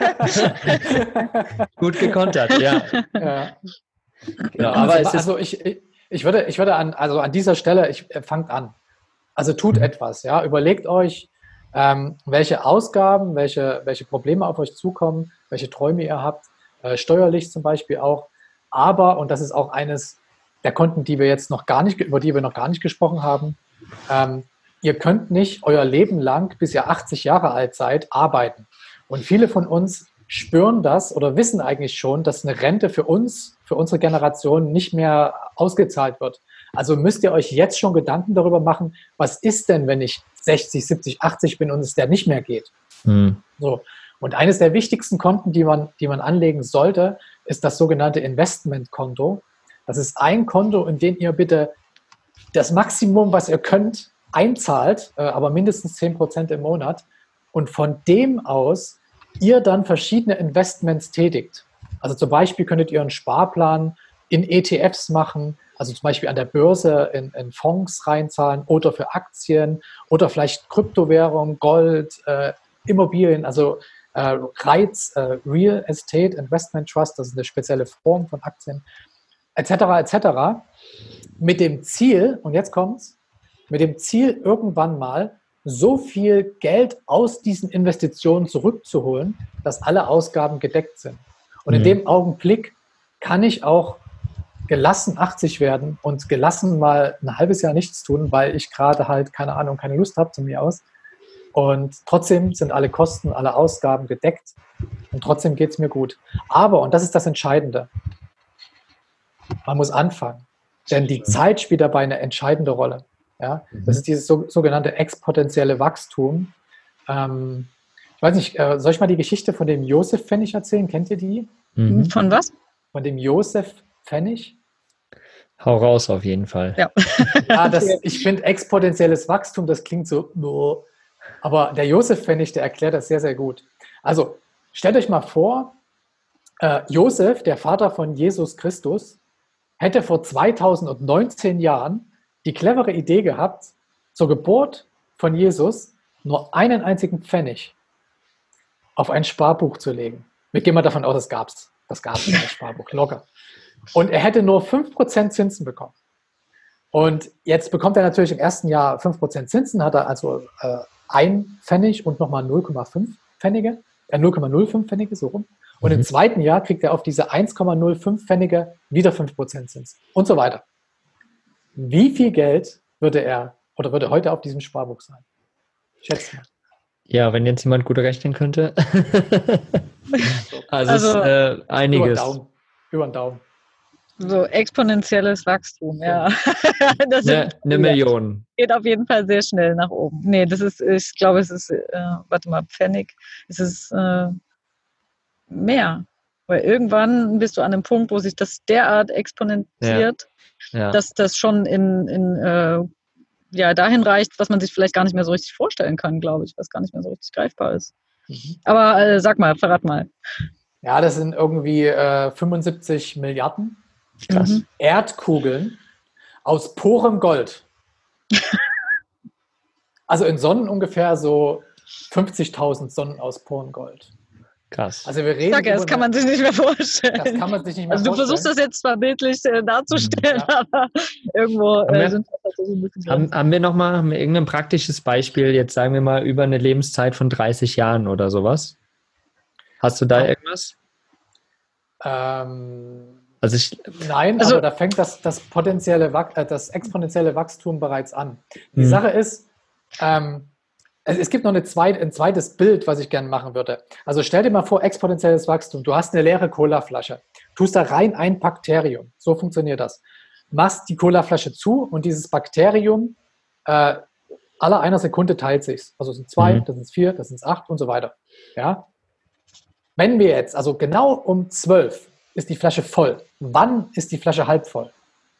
Gut gekontert, ja. ja. Genau, aber also, es ist also ich, ich würde, ich würde an, also an dieser Stelle, ich äh, fangt an. Also tut mhm. etwas, ja. Überlegt euch, ähm, welche Ausgaben, welche, welche Probleme auf euch zukommen, welche Träume ihr habt, äh, steuerlich zum Beispiel auch. Aber, und das ist auch eines der Konten, die wir jetzt noch gar nicht, über die wir noch gar nicht gesprochen haben, ähm, ihr könnt nicht euer Leben lang, bis ihr achtzig Jahre alt seid, arbeiten. Und viele von uns spüren das oder wissen eigentlich schon, dass eine Rente für uns, für unsere Generation nicht mehr ausgezahlt wird. Also müsst ihr euch jetzt schon Gedanken darüber machen, was ist denn, wenn ich sechzig, siebzig, achtzig bin und es der nicht mehr geht? Mhm. So. Und eines der wichtigsten Konten, die man, die man anlegen sollte, ist das sogenannte Investmentkonto. Das ist ein Konto, in dem ihr bitte das Maximum, was ihr könnt, einzahlt, aber mindestens zehn Prozent im Monat. Und von dem aus ihr dann verschiedene Investments tätigt. Also zum Beispiel könntet ihr einen Sparplan in E T Fs machen, also zum Beispiel an der Börse in, in Fonds reinzahlen oder für Aktien oder vielleicht Kryptowährung, Gold, äh, Immobilien, also äh, R E I Ts, äh, Real Estate Investment Trust, das ist eine spezielle Form von Aktien, et cetera et cetera. Mit dem Ziel, und jetzt kommt's, mit dem Ziel, irgendwann mal so viel Geld aus diesen Investitionen zurückzuholen, dass alle Ausgaben gedeckt sind. Und in mhm. dem Augenblick kann ich auch gelassen achtzig werden und gelassen mal ein halbes Jahr nichts tun, weil ich gerade halt, keine Ahnung, keine Lust habe zu mir aus. Und trotzdem sind alle Kosten, alle Ausgaben gedeckt und trotzdem geht es mir gut. Aber, und das ist das Entscheidende, man muss anfangen, denn die Zeit spielt dabei eine entscheidende Rolle. Ja? Das ist dieses so, sogenannte exponentielle Wachstum. Ähm, ich weiß nicht, äh, soll ich mal die Geschichte von dem Josef Pfennig erzählen? Kennt ihr die? Mhm. Von was? Von dem Josef Pfennig. Hau raus auf jeden Fall. Ja, ja das, ich finde exponentielles Wachstum, das klingt so, no. Aber der Josef Pfennig, der erklärt das sehr, sehr gut. Also stellt euch mal vor, äh, Josef, der Vater von Jesus Christus, hätte vor zweitausendneunzehn Jahren die clevere Idee gehabt, zur Geburt von Jesus nur einen einzigen Pfennig auf ein Sparbuch zu legen. Wir gehen mal davon aus, es gab es. Das gab es in der Sparbuch, locker. Und er hätte nur fünf Prozent Zinsen bekommen. Und jetzt bekommt er natürlich im ersten Jahr fünf Prozent Zinsen, hat er also äh, ein Pfennig und nochmal null Komma fünf Pfennige, äh, null Komma null fünf Pfennige, so rum. Und mhm. im zweiten Jahr kriegt er auf diese eins Komma null fünf Pfennige wieder fünf Prozent Zins und so weiter. Wie viel Geld würde er oder würde heute auf diesem Sparbuch sein? Schätzt mal. Ja, wenn jetzt jemand gut rechnen könnte. also, Also, ist, äh, einiges. Über den Daumen. Über den Daumen. So exponentielles Wachstum, ja. Das Eine, ist, eine Million. Geht auf jeden Fall sehr schnell nach oben. Nee, das ist, ich glaube, es ist, äh, warte mal, Pfennig, es ist äh, mehr. Weil irgendwann bist du an einem Punkt, wo sich das derart exponentiert, ja. Ja. dass das schon in, in äh, ja, dahin reicht, was man sich vielleicht gar nicht mehr so richtig vorstellen kann, glaube ich, was gar nicht mehr so richtig greifbar ist. Mhm. Aber äh, sag mal, verrat mal. Ja, das sind irgendwie äh, fünfundsiebzig Milliarden. Krass. Mhm. Erdkugeln aus purem Gold. Also in Sonnen ungefähr so fünfzigtausend Sonnen aus purem Gold. Krass. Also wir reden Sag ja, das kann man sich nicht mehr vorstellen. Das kann man sich nicht mehr also du vorstellen. versuchst das jetzt zwar bildlich äh, darzustellen, ja. aber irgendwo haben äh, wir, sind wir tatsächlich ein bisschen haben, haben wir nochmal haben wir irgendein praktisches Beispiel, jetzt sagen wir mal über eine Lebenszeit von dreißig Jahren oder sowas? Hast du da ja. irgendwas? Ähm... Also ich, Nein, also, aber da fängt das, das, potenzielle, das exponentielle Wachstum bereits an. Die hm. Sache ist, ähm, es, es gibt noch eine zweit, ein zweites Bild, was ich gerne machen würde. Also stell dir mal vor, exponentielles Wachstum. Du hast eine leere Colaflasche, tust da rein ein Bakterium. So funktioniert das. Machst die Colaflasche zu und dieses Bakterium äh, alle einer Sekunde teilt sich. Also es sind zwei, hm. das sind vier, das sind acht und so weiter. Ja? Wenn wir jetzt, also genau um zwölf ist die Flasche voll. Wann ist die Flasche halb voll?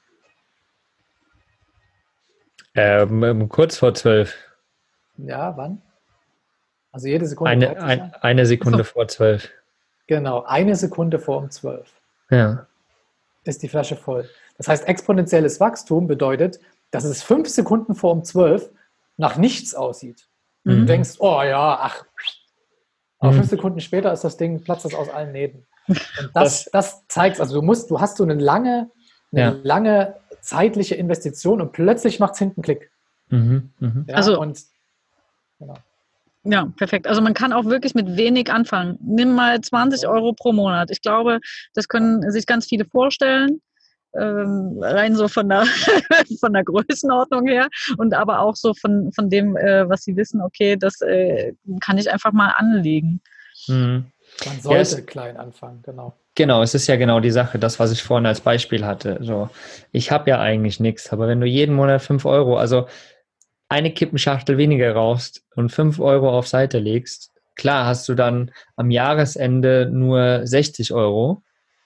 Ähm, kurz vor zwölf. Ja, wann? Also jede Sekunde. Eine, ein, eine Sekunde vor zwölf. Genau, eine Sekunde vor um zwölf. Ja. Ist die Flasche voll. Das heißt, exponentielles Wachstum bedeutet, dass es fünf Sekunden vor um zwölf nach nichts aussieht. Mhm. Du denkst, oh ja, ach. Aber mhm. fünf Sekunden später ist das Ding, platzt das aus allen Nähten. Und das, das zeigt, also du musst, du hast so eine lange, eine ja. lange zeitliche Investition und plötzlich macht es hinten Klick. Mhm, mh. Ja, also, und, genau. ja, perfekt. Also man kann auch wirklich mit wenig anfangen. Nimm mal zwanzig Euro pro Monat. Ich glaube, das können sich ganz viele vorstellen. Ähm, rein so von der, von der Größenordnung her und aber auch so von, von dem, äh, was sie wissen, okay, das äh, kann ich einfach mal anlegen. Mhm. Man sollte yes. klein anfangen, genau. Genau, es ist ja genau die Sache, das, was ich vorhin als Beispiel hatte. So, ich habe ja eigentlich nichts, aber wenn du jeden Monat fünf Euro, also eine Kippenschachtel weniger rauchst und fünf Euro auf Seite legst, klar hast du dann am Jahresende nur sechzig Euro,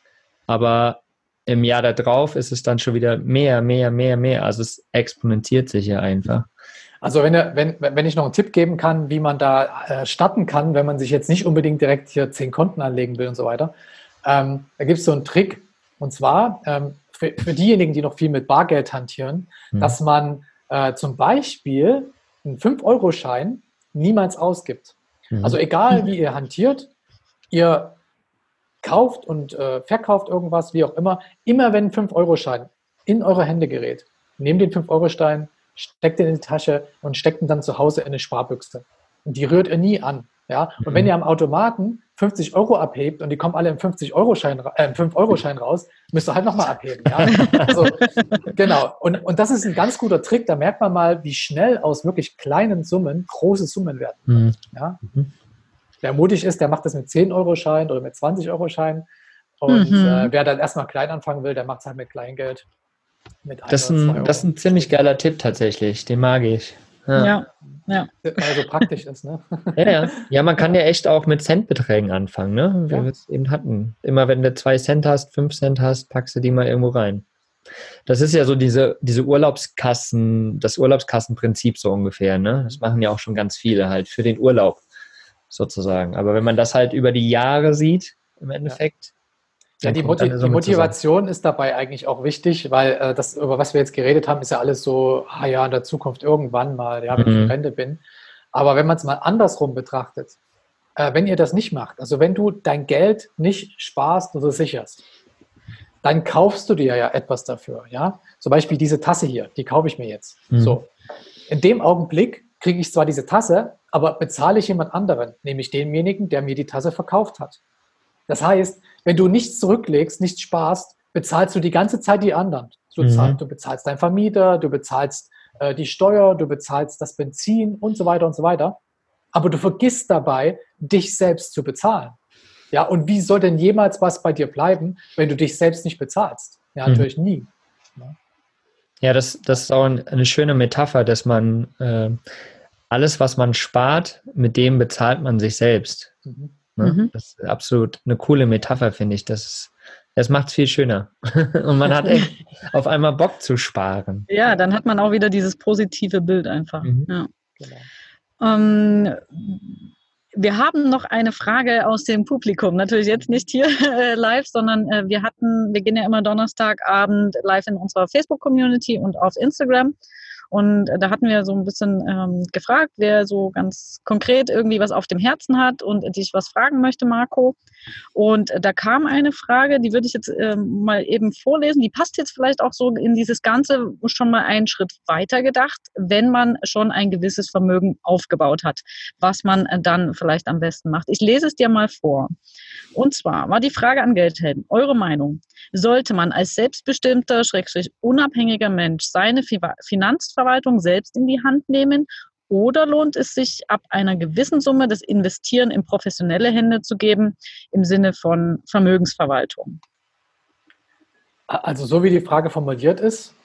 aber im Jahr darauf ist es dann schon wieder mehr, mehr, mehr, mehr. Also es exponentiert sich ja einfach. Also wenn, wenn, wenn ich noch einen Tipp geben kann, wie man da äh, starten kann, wenn man sich jetzt nicht unbedingt direkt hier zehn Konten anlegen will und so weiter, ähm, da gibt es so einen Trick. Und zwar ähm, für, für diejenigen, die noch viel mit Bargeld hantieren, hm. dass man äh, zum Beispiel einen fünf Euro Schein niemals ausgibt. Hm. Also egal, wie ihr hantiert, ihr kauft und äh, verkauft irgendwas, wie auch immer, immer wenn ein fünf Euro Schein in eure Hände gerät, nehmt den fünf Euro Stein, steckt ihn in die Tasche und steckt ihn dann zu Hause in eine Sparbüchse. Und die rührt ihr nie an. Ja? Und mhm. wenn ihr am Automaten fünfzig Euro abhebt und die kommen alle im fünfzig Euro Schein, äh, im fünf Euro Schein raus, müsst ihr halt nochmal abheben. Ja? Also, genau. Und, und das ist ein ganz guter Trick. Da merkt man mal, wie schnell aus wirklich kleinen Summen große Summen werden. Mhm. Ja? Mhm. Wer mutig ist, der macht das mit zehn Euro Schein oder mit zwanzig Euro Schein. Und mhm. äh, wer dann erstmal klein anfangen will, der macht es halt mit Kleingeld. Mit das, ein, das ist ein ziemlich geiler Tipp tatsächlich, den mag ich. Ja, ja. ja. Also praktisch ist, ne? Ja, ja. Ja, man kann ja echt auch mit Centbeträgen anfangen, ne? Wie ja. wir es eben hatten. Immer wenn du zwei Cent hast, fünf Cent hast, packst du die mal irgendwo rein. Das ist ja so diese, diese Urlaubskassen, das Urlaubskassenprinzip so ungefähr, ne? Das machen ja auch schon ganz viele halt für den Urlaub sozusagen. Aber wenn man das halt über die Jahre sieht, im Endeffekt, ja. Ja, die, Motiv- die Motivation ist dabei eigentlich auch wichtig, weil äh, das, über was wir jetzt geredet haben, ist ja alles so, ah ja, in der Zukunft irgendwann mal, ja, wenn mhm. ich in Rente bin. Aber wenn man es mal andersrum betrachtet, äh, wenn ihr das nicht macht, also wenn du dein Geld nicht sparst oder sicherst, dann kaufst du dir ja etwas dafür. Ja? Zum Beispiel diese Tasse hier, die kaufe ich mir jetzt. Mhm. So. In dem Augenblick kriege ich zwar diese Tasse, aber bezahle ich jemand anderen, nämlich denjenigen, der mir die Tasse verkauft hat. Das heißt, wenn du nichts zurücklegst, nichts sparst, bezahlst du die ganze Zeit die anderen. Du, mhm. zahlst, du bezahlst deinen Vermieter, du bezahlst äh, die Steuer, du bezahlst das Benzin und so weiter und so weiter. Aber du vergisst dabei, dich selbst zu bezahlen. Ja, und wie soll denn jemals was bei dir bleiben, wenn du dich selbst nicht bezahlst? Ja, natürlich mhm. nie. Ja, ja das, das ist auch eine schöne Metapher, dass man äh, alles, was man spart, mit dem bezahlt man sich selbst. Mhm. Ne? Mhm. Das ist absolut eine coole Metapher, finde ich. Das, das macht es viel schöner. Und man hat echt auf einmal Bock zu sparen. Ja, dann hat man auch wieder dieses positive Bild einfach. Mhm. Ja. Genau. Ähm, wir haben noch eine Frage aus dem Publikum. Natürlich jetzt nicht hier äh, live, sondern äh, wir hatten, wir gehen ja immer Donnerstagabend live in unserer Facebook-Community und auf Instagram. Und da hatten wir so ein bisschen ähm, gefragt, wer so ganz konkret irgendwie was auf dem Herzen hat und dich was fragen möchte, Marco. Und da kam eine Frage, die würde ich jetzt ähm, mal eben vorlesen. Die passt jetzt vielleicht auch so in dieses Ganze schon mal einen Schritt weiter gedacht, wenn man schon ein gewisses Vermögen aufgebaut hat, was man dann vielleicht am besten macht. Ich lese es dir mal vor. Und zwar war die Frage an Geldhelden, eure Meinung. Sollte man als selbstbestimmter, schrägstrich unabhängiger Mensch seine Finanzverwaltung selbst in die Hand nehmen oder lohnt es sich, ab einer gewissen Summe das Investieren in professionelle Hände zu geben, im Sinne von Vermögensverwaltung? Also so wie die Frage formuliert ist,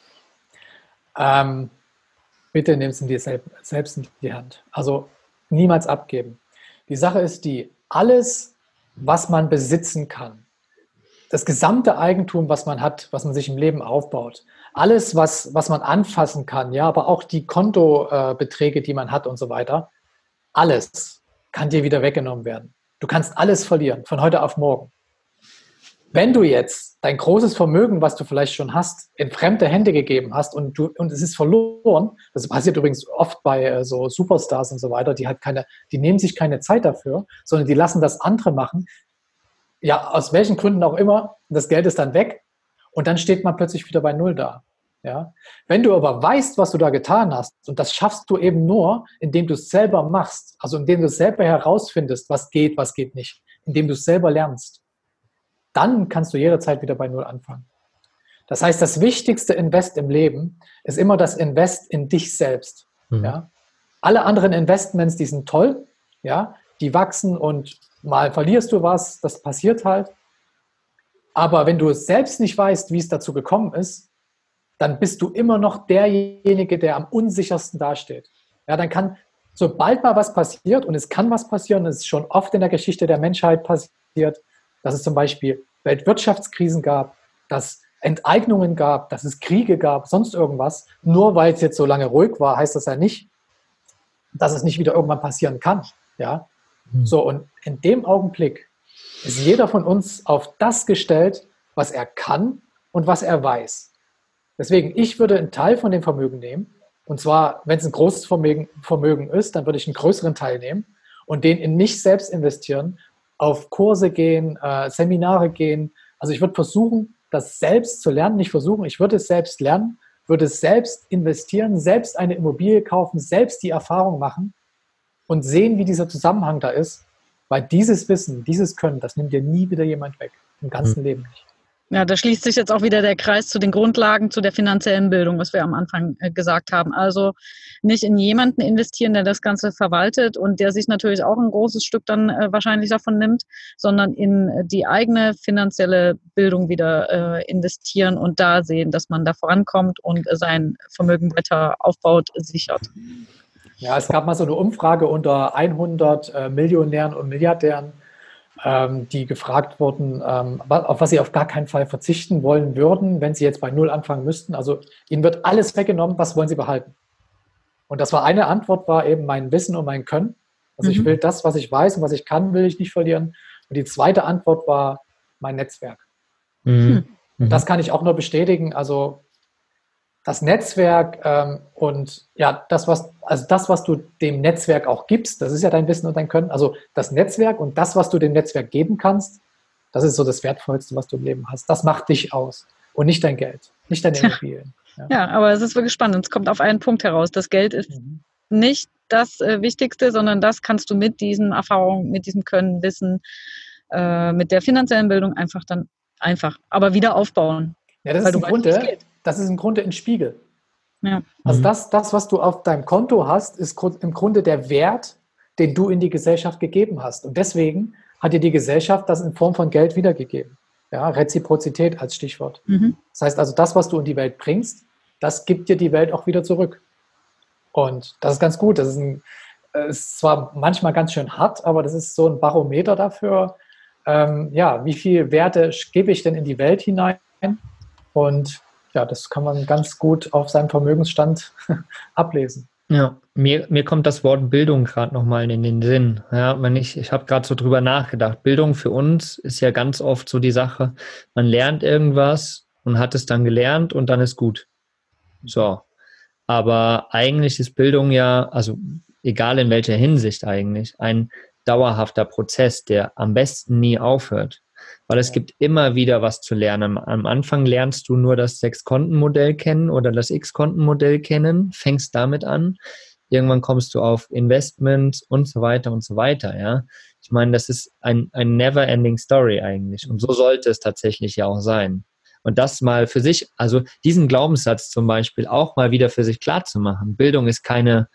ähm, bitte nimm es in dir selbst in die Hand. Also niemals abgeben. Die Sache ist die, alles, was man besitzen kann, das gesamte Eigentum, was man hat, was man sich im Leben aufbaut, alles, was, was man anfassen kann, ja, aber auch die Kontobeträge, die man hat und so weiter, alles kann dir wieder weggenommen werden. Du kannst alles verlieren, von heute auf morgen. Wenn du jetzt dein großes Vermögen, was du vielleicht schon hast, in fremde Hände gegeben hast und, du, und es ist verloren, das passiert übrigens oft bei so Superstars und so weiter, die halt keine, die nehmen sich keine Zeit dafür, sondern die lassen das andere machen, ja, aus welchen Gründen auch immer, das Geld ist dann weg und dann steht man plötzlich wieder bei Null da. Ja? Wenn du aber weißt, was du da getan hast, und das schaffst du eben nur, indem du es selber machst, also indem du selber herausfindest, was geht, was geht nicht, indem du es selber lernst, dann kannst du jederzeit wieder bei Null anfangen. Das heißt, das wichtigste Invest im Leben ist immer das Invest in dich selbst. Mhm. Ja? Alle anderen Investments, die sind toll, ja, die wachsen und mal verlierst du was, das passiert halt. Aber wenn du es selbst nicht weißt, wie es dazu gekommen ist, dann bist du immer noch derjenige, der am unsichersten dasteht. Ja, dann kann, sobald mal was passiert, und es kann was passieren, es ist schon oft in der Geschichte der Menschheit passiert, dass es zum Beispiel Weltwirtschaftskrisen gab, dass es Enteignungen gab, dass es Kriege gab, sonst irgendwas. Nur weil es jetzt so lange ruhig war, heißt das ja nicht, dass es nicht wieder irgendwann passieren kann. Ja? So, und in dem Augenblick ist jeder von uns auf das gestellt, was er kann und was er weiß. Deswegen, ich würde einen Teil von dem Vermögen nehmen, und zwar, wenn es ein großes Vermögen, Vermögen ist, dann würde ich einen größeren Teil nehmen und den in mich selbst investieren, auf Kurse gehen, äh, Seminare gehen. Also ich würde versuchen, das selbst zu lernen, nicht versuchen, ich würde es selbst lernen, würde es selbst investieren, selbst eine Immobilie kaufen, selbst die Erfahrung machen, und sehen, wie dieser Zusammenhang da ist, weil dieses Wissen, dieses Können, das nimmt dir nie wieder jemand weg, im ganzen mhm. Leben nicht. Ja, da schließt sich jetzt auch wieder der Kreis zu den Grundlagen, zu der finanziellen Bildung, was wir am Anfang äh, gesagt haben. Also nicht in jemanden investieren, der das Ganze verwaltet und der sich natürlich auch ein großes Stück dann äh, wahrscheinlich davon nimmt, sondern in die eigene finanzielle Bildung wieder äh, investieren und da sehen, dass man da vorankommt und äh, sein Vermögen weiter aufbaut, sichert. Ja, es gab mal so eine Umfrage unter hundert äh, Millionären und Milliardären, ähm, die gefragt wurden, ähm, auf was sie auf gar keinen Fall verzichten wollen würden, wenn sie jetzt bei Null anfangen müssten. Also ihnen wird alles weggenommen, was wollen sie behalten? Und das war eine Antwort, war eben mein Wissen und mein Können. Also mhm. ich will das, was ich weiß und was ich kann, will ich nicht verlieren. Und die zweite Antwort war mein Netzwerk. Mhm. Und das kann ich auch nur bestätigen. Also das Netzwerk ähm, und ja, das, was, also das, was du dem Netzwerk auch gibst, das ist ja dein Wissen und dein Können. Also das Netzwerk und das, was du dem Netzwerk geben kannst, das ist so das Wertvollste, was du im Leben hast. Das macht dich aus und nicht dein Geld, nicht deine Immobilien. Ja, ja, aber es ist wirklich spannend. Es kommt auf einen Punkt heraus. Das Geld ist mhm. nicht das äh, Wichtigste, sondern das kannst du mit diesen Erfahrungen, mit diesem Können, Wissen, äh, mit der finanziellen Bildung einfach dann einfach, aber wieder aufbauen. Ja, das ist im Grunde, das ist im Grunde ein Spiegel. Ja. Also das, das, was du auf deinem Konto hast, ist im Grunde der Wert, den du in die Gesellschaft gegeben hast. Und deswegen hat dir die Gesellschaft das in Form von Geld wiedergegeben. Ja, Reziprozität als Stichwort. Mhm. Das heißt also, das, was du in die Welt bringst, das gibt dir die Welt auch wieder zurück. Und das ist ganz gut. Das ist, ein, ist zwar manchmal ganz schön hart, aber das ist so ein Barometer dafür, ähm, ja, wie viel Werte gebe ich denn in die Welt hinein? Und ja, das kann man ganz gut auf seinem Vermögensstand ablesen. Ja, mir, mir kommt das Wort Bildung gerade nochmal in den Sinn. Ja, wenn ich ich habe gerade so drüber nachgedacht. Bildung für uns ist ja ganz oft so die Sache, man lernt irgendwas und hat es dann gelernt und dann ist gut. So. Aber eigentlich ist Bildung ja, also egal in welcher Hinsicht eigentlich, ein dauerhafter Prozess, der am besten nie aufhört. Weil es gibt immer wieder was zu lernen. Am Anfang lernst du nur das Sechs-Konten-Modell kennen oder das X-Konten-Modell kennen, fängst damit an. Irgendwann kommst du auf Investments und so weiter und so weiter. Ja, ich meine, das ist ein, ein never-ending Story eigentlich. Und so sollte es tatsächlich ja auch sein. Und das mal für sich, also diesen Glaubenssatz zum Beispiel auch mal wieder für sich klar zu machen. Bildung ist keine,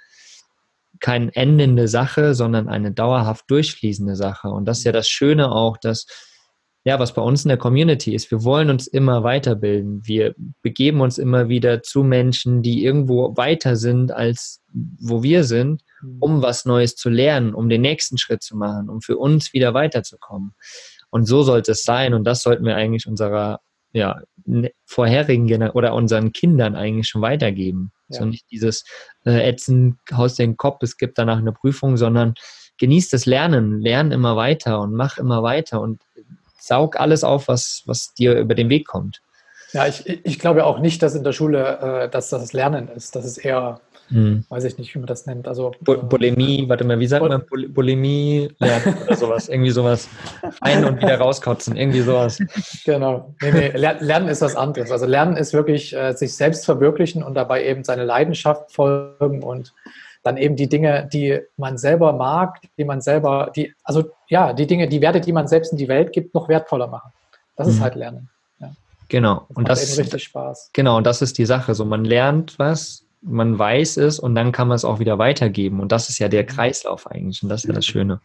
keine endende Sache, sondern eine dauerhaft durchfließende Sache. Und das ist ja das Schöne auch, dass ja, was bei uns in der Community ist, wir wollen uns immer weiterbilden. Wir begeben uns immer wieder zu Menschen, die irgendwo weiter sind, als wo wir sind, um was Neues zu lernen, um den nächsten Schritt zu machen, um für uns wieder weiterzukommen. Und so sollte es sein. Und das sollten wir eigentlich unserer ja, vorherigen Gener- oder unseren Kindern eigentlich schon weitergeben. Ja. So nicht dieses äh, Ätzen, haust den Kopf, es gibt danach eine Prüfung, sondern genieß das Lernen, lern immer weiter und mach immer weiter und saug alles auf, was, was dir über den Weg kommt. Ja, ich, ich glaube auch nicht, dass in der Schule, äh, dass das Lernen ist. Das ist eher, hm. weiß ich nicht, wie man das nennt. Also Bo- Bulimie, warte mal, wie sagt Bul- man? Bul- Bulimie lernen oder sowas. Irgendwie sowas. Ein- und wieder rauskotzen, irgendwie sowas. Genau. Nee, nee, Lernen ist was anderes. Also Lernen ist wirklich äh, sich selbst verwirklichen und dabei eben seine Leidenschaft folgen und dann eben die Dinge, die man selber mag, die man selber, die, also ja, die Dinge, die Werte, die man selbst in die Welt gibt, noch wertvoller machen. Das mhm. ist halt Lernen. Ja. Genau. Das und macht das eben richtig Spaß. Genau, und das ist die Sache. So, man lernt was, man weiß es und dann kann man es auch wieder weitergeben. Und das ist ja der Kreislauf eigentlich. Und das ist ja das Schöne.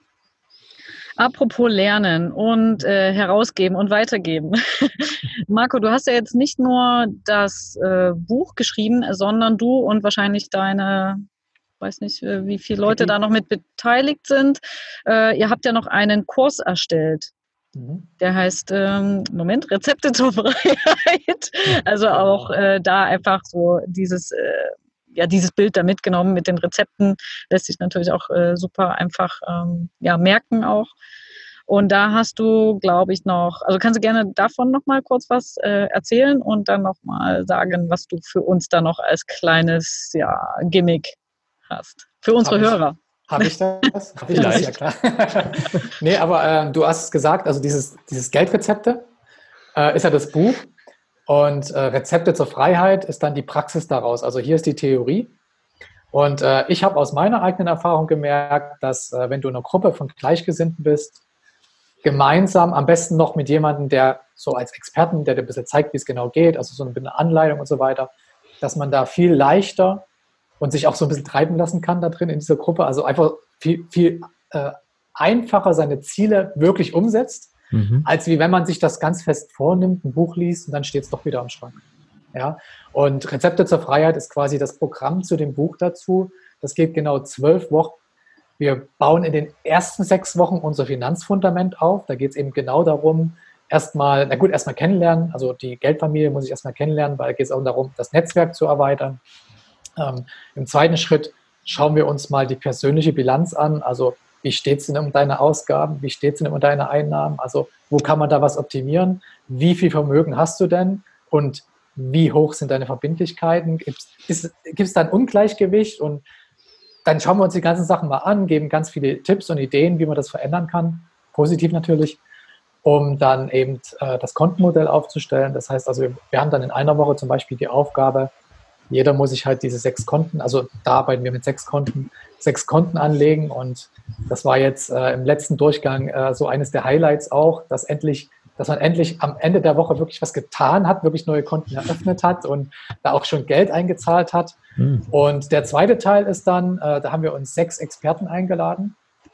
Apropos Lernen und äh, herausgeben und weitergeben. Marco, du hast ja jetzt nicht nur das äh, Buch geschrieben, sondern du und wahrscheinlich deine, weiß nicht, wie viele Leute da noch mit beteiligt sind. Äh, ihr habt ja noch einen Kurs erstellt. Mhm. Der heißt, ähm, Moment, Rezepte zur Freiheit. Also auch äh, da einfach so dieses, äh, ja, dieses Bild da mitgenommen mit den Rezepten. Lässt sich natürlich auch äh, super einfach ähm, ja, merken auch. Und da hast du, glaube ich, noch, also kannst du gerne davon noch mal kurz was äh, erzählen und dann noch mal sagen, was du für uns da noch als kleines ja, Gimmick hast. Für unsere Hab ich, Hörer. Habe ich das? Hab ich das? Ja, klar. Nee, aber äh, du hast es gesagt, also dieses, dieses Geldrezepte äh, ist ja das Buch und äh, Rezepte zur Freiheit ist dann die Praxis daraus. Also hier ist die Theorie. Und äh, ich habe aus meiner eigenen Erfahrung gemerkt, dass äh, wenn du in einer Gruppe von Gleichgesinnten bist, gemeinsam, am besten noch mit jemandem, der so als Experten, der dir ein bisschen zeigt, wie es genau geht, also so eine Anleitung und so weiter, dass man da viel leichter und sich auch so ein bisschen treiben lassen kann da drin in dieser Gruppe, also einfach viel, viel äh, einfacher seine Ziele wirklich umsetzt, mhm. als wie wenn man sich das ganz fest vornimmt, ein Buch liest und dann steht es doch wieder am Schrank. Ja? Und Rezepte zur Freiheit ist quasi das Programm zu dem Buch dazu. Das geht genau zwölf Wochen. Wir bauen in den ersten sechs Wochen unser Finanzfundament auf. Da geht es eben genau darum, erstmal, na gut, erstmal kennenlernen. Also die Geldfamilie muss ich erstmal kennenlernen, weil da geht es auch darum, das Netzwerk zu erweitern. Ähm, Im zweiten Schritt schauen wir uns mal die persönliche Bilanz an. Also wie steht es denn um deine Ausgaben? Wie steht es denn um deine Einnahmen? Also wo kann man da was optimieren? Wie viel Vermögen hast du denn? Und wie hoch sind deine Verbindlichkeiten, gibt es da ein Ungleichgewicht, und dann schauen wir uns die ganzen Sachen mal an, geben ganz viele Tipps und Ideen, wie man das verändern kann, positiv natürlich, um dann eben äh, das Kontenmodell aufzustellen. Das heißt also, wir haben dann in einer Woche zum Beispiel die Aufgabe, jeder muss sich halt diese sechs Konten, also da arbeiten wir mit sechs Konten, sechs Konten anlegen, und das war jetzt äh, im letzten Durchgang äh, so eines der Highlights auch, dass endlich, dass man endlich am Ende der Woche wirklich was getan hat, wirklich neue Konten eröffnet hat und da auch schon Geld eingezahlt hat. Mhm. Und der zweite Teil ist dann, äh, da haben wir uns sechs Experten eingeladen,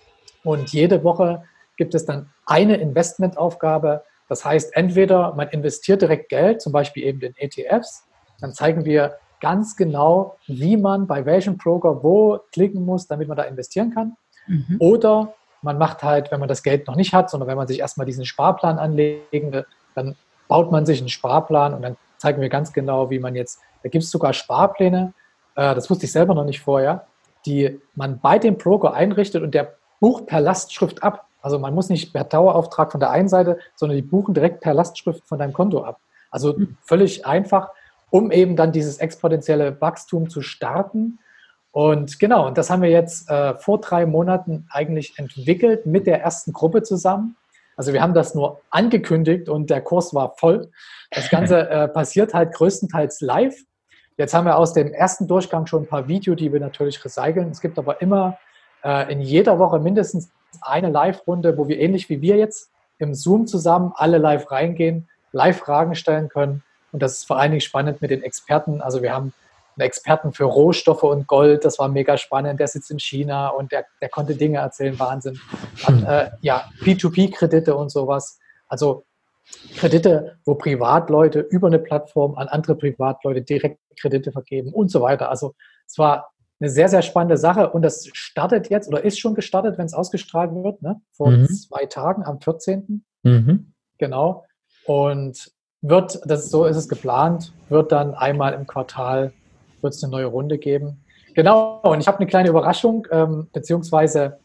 und jede Woche gibt es dann eine Investmentaufgabe. Das heißt, entweder man investiert direkt Geld, zum Beispiel eben in E T Fs, dann zeigen wir ganz genau, wie man bei welchem Broker wo klicken muss, damit man da investieren kann. Mhm. Oder man macht halt, wenn man das Geld noch nicht hat, sondern wenn man sich erstmal diesen Sparplan anlegen will, dann baut man sich einen Sparplan, und dann zeigen wir ganz genau, wie man jetzt, da gibt es sogar Sparpläne, äh, das wusste ich selber noch nicht vorher, die man bei dem Broker einrichtet, und der bucht per Lastschrift ab. Also man muss nicht per Dauerauftrag von der einen Seite, sondern die buchen direkt per Lastschrift von deinem Konto ab. Also mhm. völlig einfach, um eben dann dieses exponentielle Wachstum zu starten. Und genau, und das haben wir jetzt äh, vor drei Monaten eigentlich entwickelt mit der ersten Gruppe zusammen. Also wir haben das nur angekündigt und der Kurs war voll. Das Ganze äh, passiert halt größtenteils live. Jetzt haben wir aus dem ersten Durchgang schon ein paar Videos, die wir natürlich recyceln. Es gibt aber immer äh, in jeder Woche mindestens eine Live-Runde, wo wir ähnlich wie wir jetzt im Zoom zusammen alle live reingehen, live Fragen stellen können. Und das ist vor allen Dingen spannend mit den Experten. Also wir haben einen Experten für Rohstoffe und Gold, das war mega spannend. Der sitzt in China und der, der konnte Dinge erzählen, Wahnsinn. Dann, äh, ja, P zwei P-Kredite und sowas. Also Kredite, wo Privatleute über eine Plattform an andere Privatleute direkt Kredite vergeben und so weiter. Also es war eine sehr, sehr spannende Sache, und das startet jetzt oder ist schon gestartet, wenn es ausgestrahlt wird, ne? Vor mhm. zwei Tagen am vierzehnten Mhm. Genau. Und wird, das ist, so ist es geplant, wird dann einmal im Quartal wird es eine neue Runde geben. Genau, und ich habe eine kleine Überraschung, ähm, beziehungsweise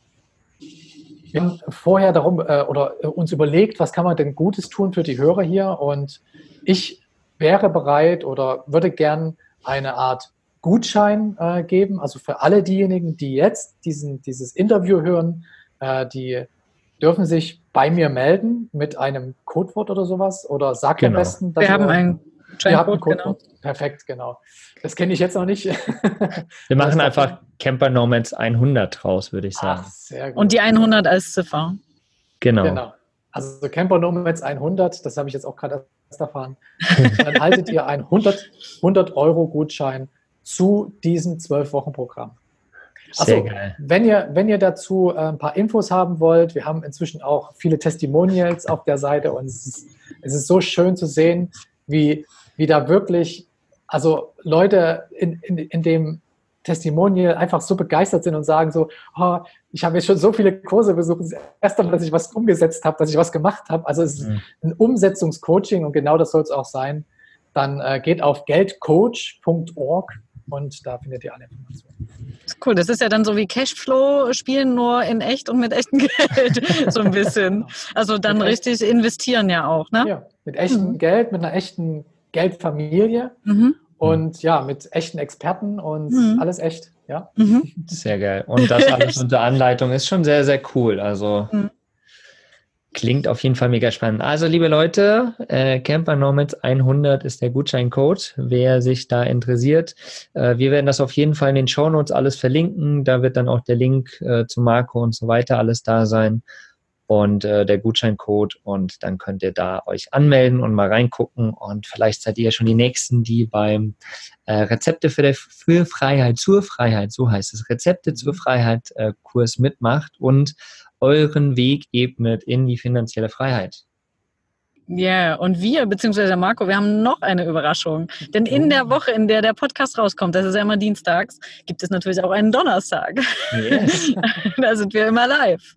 wir haben vorher darum äh, oder äh, uns überlegt, was kann man denn Gutes tun für die Hörer hier, und ich wäre bereit oder würde gern eine Art Gutschein äh, geben, also für alle diejenigen, die jetzt diesen, dieses Interview hören, äh, die dürfen sich bei mir melden mit einem Codewort oder sowas, oder sagt genau. am besten, dass wir haben ein Codewort. Genau. Perfekt, genau. Das kenne ich jetzt noch nicht. Wir machen einfach Camper Nomads hundert draus, würde ich sagen. Ach, sehr gut. Und die hundert als Ziffer. Genau. genau. Also Camper Nomads hundert, das habe ich jetzt auch gerade erst erfahren. Dann haltet ihr einen hundert Euro Gutschein zu diesem zwölf Wochen Programm. Also, wenn ihr, wenn ihr dazu äh, ein paar Infos haben wollt, wir haben inzwischen auch viele Testimonials auf der Seite, und es ist, es ist so schön zu sehen, wie, wie da wirklich, also Leute in, in, in dem Testimonial einfach so begeistert sind und sagen so, oh, ich habe jetzt schon so viele Kurse besucht, es ist erst einmal, dass ich was umgesetzt habe, dass ich was gemacht habe. Also es ist mhm. ein Umsetzungscoaching, und genau das soll es auch sein. Dann äh, geht auf geldcoach punkt org und da findet ihr alle Informationen. Cool, das ist ja dann so wie Cashflow spielen, nur in echt und mit echtem Geld, so ein bisschen. Also dann mit richtig echt, investieren ja auch, ne? Ja, mit echtem mhm. Geld, mit einer echten Geldfamilie mhm. und ja, mit echten Experten und mhm. alles echt, ja. Mhm. Sehr geil. Und das alles unter Anleitung ist schon sehr, sehr cool. Also mhm. klingt auf jeden Fall mega spannend. Also liebe Leute, äh, Camper Nomads hundert ist der Gutscheincode, wer sich da interessiert. Äh, wir werden das auf jeden Fall in den Shownotes alles verlinken. Da wird dann auch der Link äh, zu Marco und so weiter alles da sein und äh, der Gutscheincode, und dann könnt ihr da euch anmelden und mal reingucken, und vielleicht seid ihr ja schon die Nächsten, die beim äh, Rezepte für, der, für Freiheit, zur Freiheit, so heißt es, Rezepte zur Freiheit äh, Kurs mitmacht und euren Weg ebnet in die finanzielle Freiheit. Ja, yeah, und wir, beziehungsweise Marco, wir haben noch eine Überraschung. Denn in der Woche, in der der Podcast rauskommt, das ist ja immer dienstags, gibt es natürlich auch einen Donnerstag. Yes. Da sind wir immer live.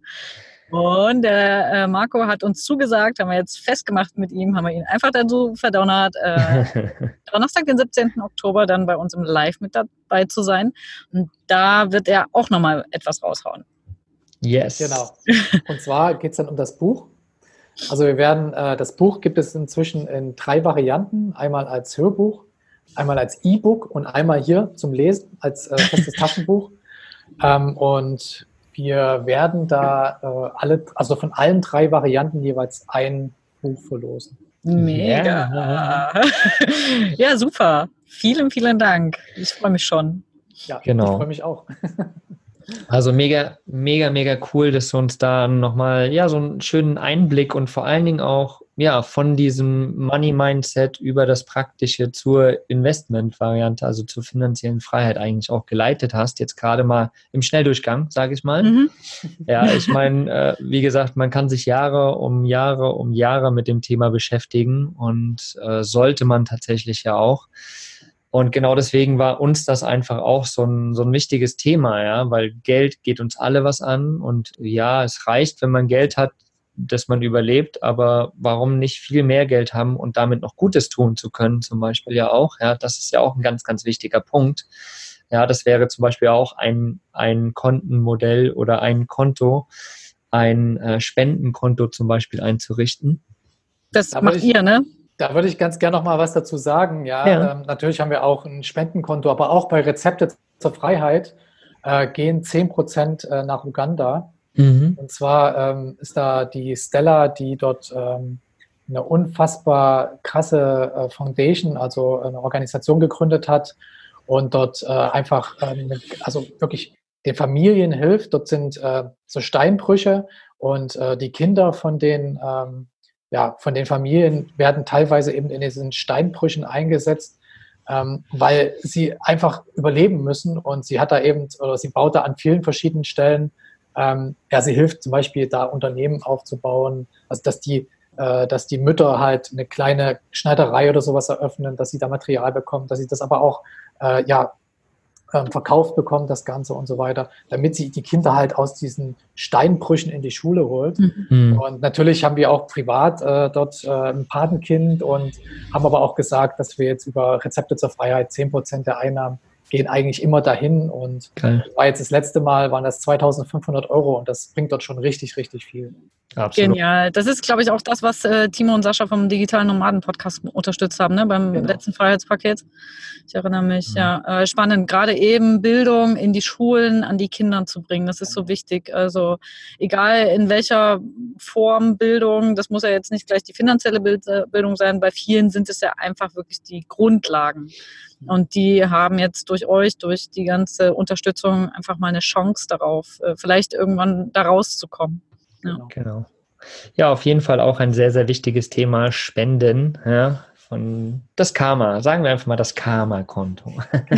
Und der äh, Marco hat uns zugesagt, haben wir jetzt festgemacht mit ihm, haben wir ihn einfach dazu verdonnert, äh, Donnerstag, den siebzehnten Oktober, dann bei uns im Live mit dabei zu sein. Und da wird er auch nochmal etwas raushauen. Yes. Genau. Und zwar geht es dann um das Buch. Also wir werden, äh, das Buch gibt es inzwischen in drei Varianten. Einmal als Hörbuch, einmal als E-Book und einmal hier zum Lesen als äh, festes Taschenbuch. Ähm, und wir werden da äh, alle, also von allen drei Varianten jeweils ein Buch verlosen. Mega. Ja, ja, super. Vielen, vielen Dank. Ich freue mich schon. Ja, genau. Ich freue mich auch. Also mega, mega, mega cool, dass du uns da nochmal ja, so einen schönen Einblick und vor allen Dingen auch ja, von diesem Money-Mindset über das Praktische zur Investment-Variante, also zur finanziellen Freiheit eigentlich auch geleitet hast. Jetzt gerade mal im Schnelldurchgang, sage ich mal. Mhm. Ja, ich meine, äh, wie gesagt, man kann sich Jahre um Jahre um Jahre mit dem Thema beschäftigen und äh, sollte man tatsächlich ja auch. Und genau deswegen war uns das einfach auch so ein, so ein wichtiges Thema, ja, weil Geld geht uns alle was an und ja, es reicht, wenn man Geld hat, dass man überlebt, aber warum nicht viel mehr Geld haben und damit noch Gutes tun zu können, zum Beispiel ja auch, ja, das ist ja auch ein ganz, ganz wichtiger Punkt. Ja, das wäre zum Beispiel auch ein, ein Kontenmodell oder ein Konto, ein äh, Spendenkonto zum Beispiel einzurichten. Das macht ich, ihr, ne? Da würde ich ganz gerne noch mal was dazu sagen. Ja, ja. Ähm, natürlich haben wir auch ein Spendenkonto, aber auch bei Rezepte zur Freiheit äh, gehen zehn Prozent äh, nach Uganda. Mhm. Und zwar ähm, ist da die Stella, die dort ähm, eine unfassbar krasse äh, Foundation, also eine Organisation gegründet hat und dort äh, einfach, ähm, also wirklich den Familien hilft. Dort sind äh, so Steinbrüche und äh, die Kinder von den ähm, Ja, von den Familien werden teilweise eben in diesen Steinbrüchen eingesetzt, ähm, weil sie einfach überleben müssen und sie hat da eben, oder sie baut da an vielen verschiedenen Stellen, ähm, ja, sie hilft zum Beispiel da Unternehmen aufzubauen, also dass die, äh, dass die Mütter halt eine kleine Schneiderei oder sowas eröffnen, dass sie da Material bekommen, dass sie das aber auch, äh, ja, verkauft bekommen, das Ganze und so weiter, damit sie die Kinder halt aus diesen Steinbrüchen in die Schule holt. Mhm. Und natürlich haben wir auch privat äh, dort äh, ein Patenkind und haben aber auch gesagt, dass wir jetzt über Rezepte zur Freiheit zehn Prozent der Einnahmen gehen eigentlich immer dahin und Geil. War jetzt das letzte Mal, waren das zweitausendfünfhundert Euro und das bringt dort schon richtig, richtig viel. Absolut. Genial. Das ist, glaube ich, auch das, was äh, Timo und Sascha vom Digitalen Nomaden-Podcast unterstützt haben, ne? Beim genau. letzten Freiheitspaket. Ich erinnere mich, mhm. ja. Äh, spannend. Gerade eben Bildung in die Schulen, an die Kinder zu bringen. Das ist so wichtig. Also egal in welcher Form Bildung, das muss ja jetzt nicht gleich die finanzielle Bild, äh, Bildung sein. Bei vielen sind es ja einfach wirklich die Grundlagen. Und die haben jetzt durch euch, durch die ganze Unterstützung einfach mal eine Chance darauf, äh, vielleicht irgendwann da rauszukommen. Ja. Genau. Ja, auf jeden Fall auch ein sehr, sehr wichtiges Thema, Spenden, ja, von das Karma, sagen wir einfach mal das Karma-Konto.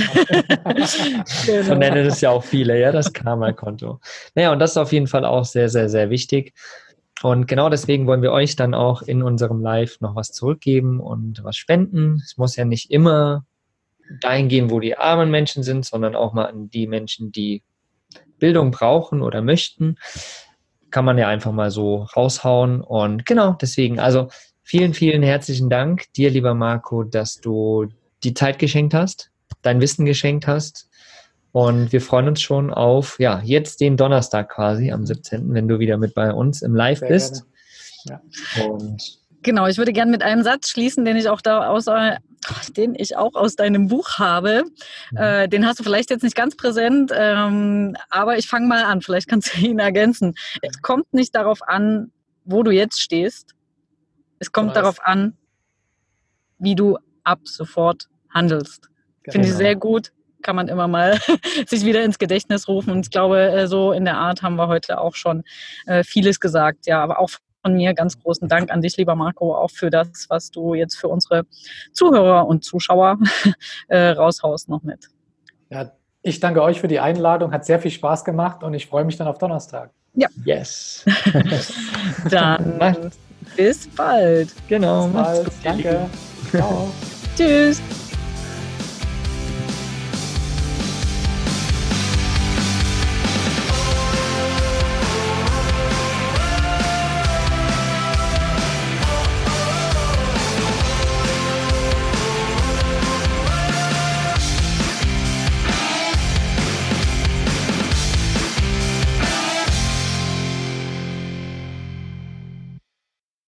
Genau. So nennen es ja auch viele, ja, das Karma-Konto. Naja, und das ist auf jeden Fall auch sehr, sehr, sehr wichtig. Und genau deswegen wollen wir euch dann auch in unserem Live noch was zurückgeben und was spenden. Es muss ja nicht immer dahin gehen, wo die armen Menschen sind, sondern auch mal an die Menschen, die Bildung brauchen oder möchten. Kann man ja einfach mal so raushauen. Und genau, deswegen, also vielen, vielen herzlichen Dank dir, lieber Marco, dass du die Zeit geschenkt hast, dein Wissen geschenkt hast. Und wir freuen uns schon auf, ja, jetzt den Donnerstag quasi, am siebzehnten, wenn du wieder mit bei uns im Live Sehr bist. Ja. Und genau, ich würde gerne mit einem Satz schließen, den ich auch da aus, den ich auch aus deinem Buch habe. Mhm. Äh, den hast du vielleicht jetzt nicht ganz präsent, ähm, aber ich fange mal an. Vielleicht kannst du ihn ergänzen. Es kommt nicht darauf an, wo du jetzt stehst. Es kommt Was? darauf an, wie du ab sofort handelst. Genau. Finde ich sehr gut. Kann man immer mal sich wieder ins Gedächtnis rufen. Und ich glaube, so in der Art haben wir heute auch schon äh, vieles gesagt. Ja, aber auch von mir ganz großen Dank an dich, lieber Marco, auch für das, was du jetzt für unsere Zuhörer und Zuschauer äh, raushaust noch mit. Ja, ich danke euch für die Einladung, hat sehr viel Spaß gemacht und ich freue mich dann auf Donnerstag. Ja. Yes. Dann bis bald. Genau. Bis bald. Danke. Ciao. Tschüss.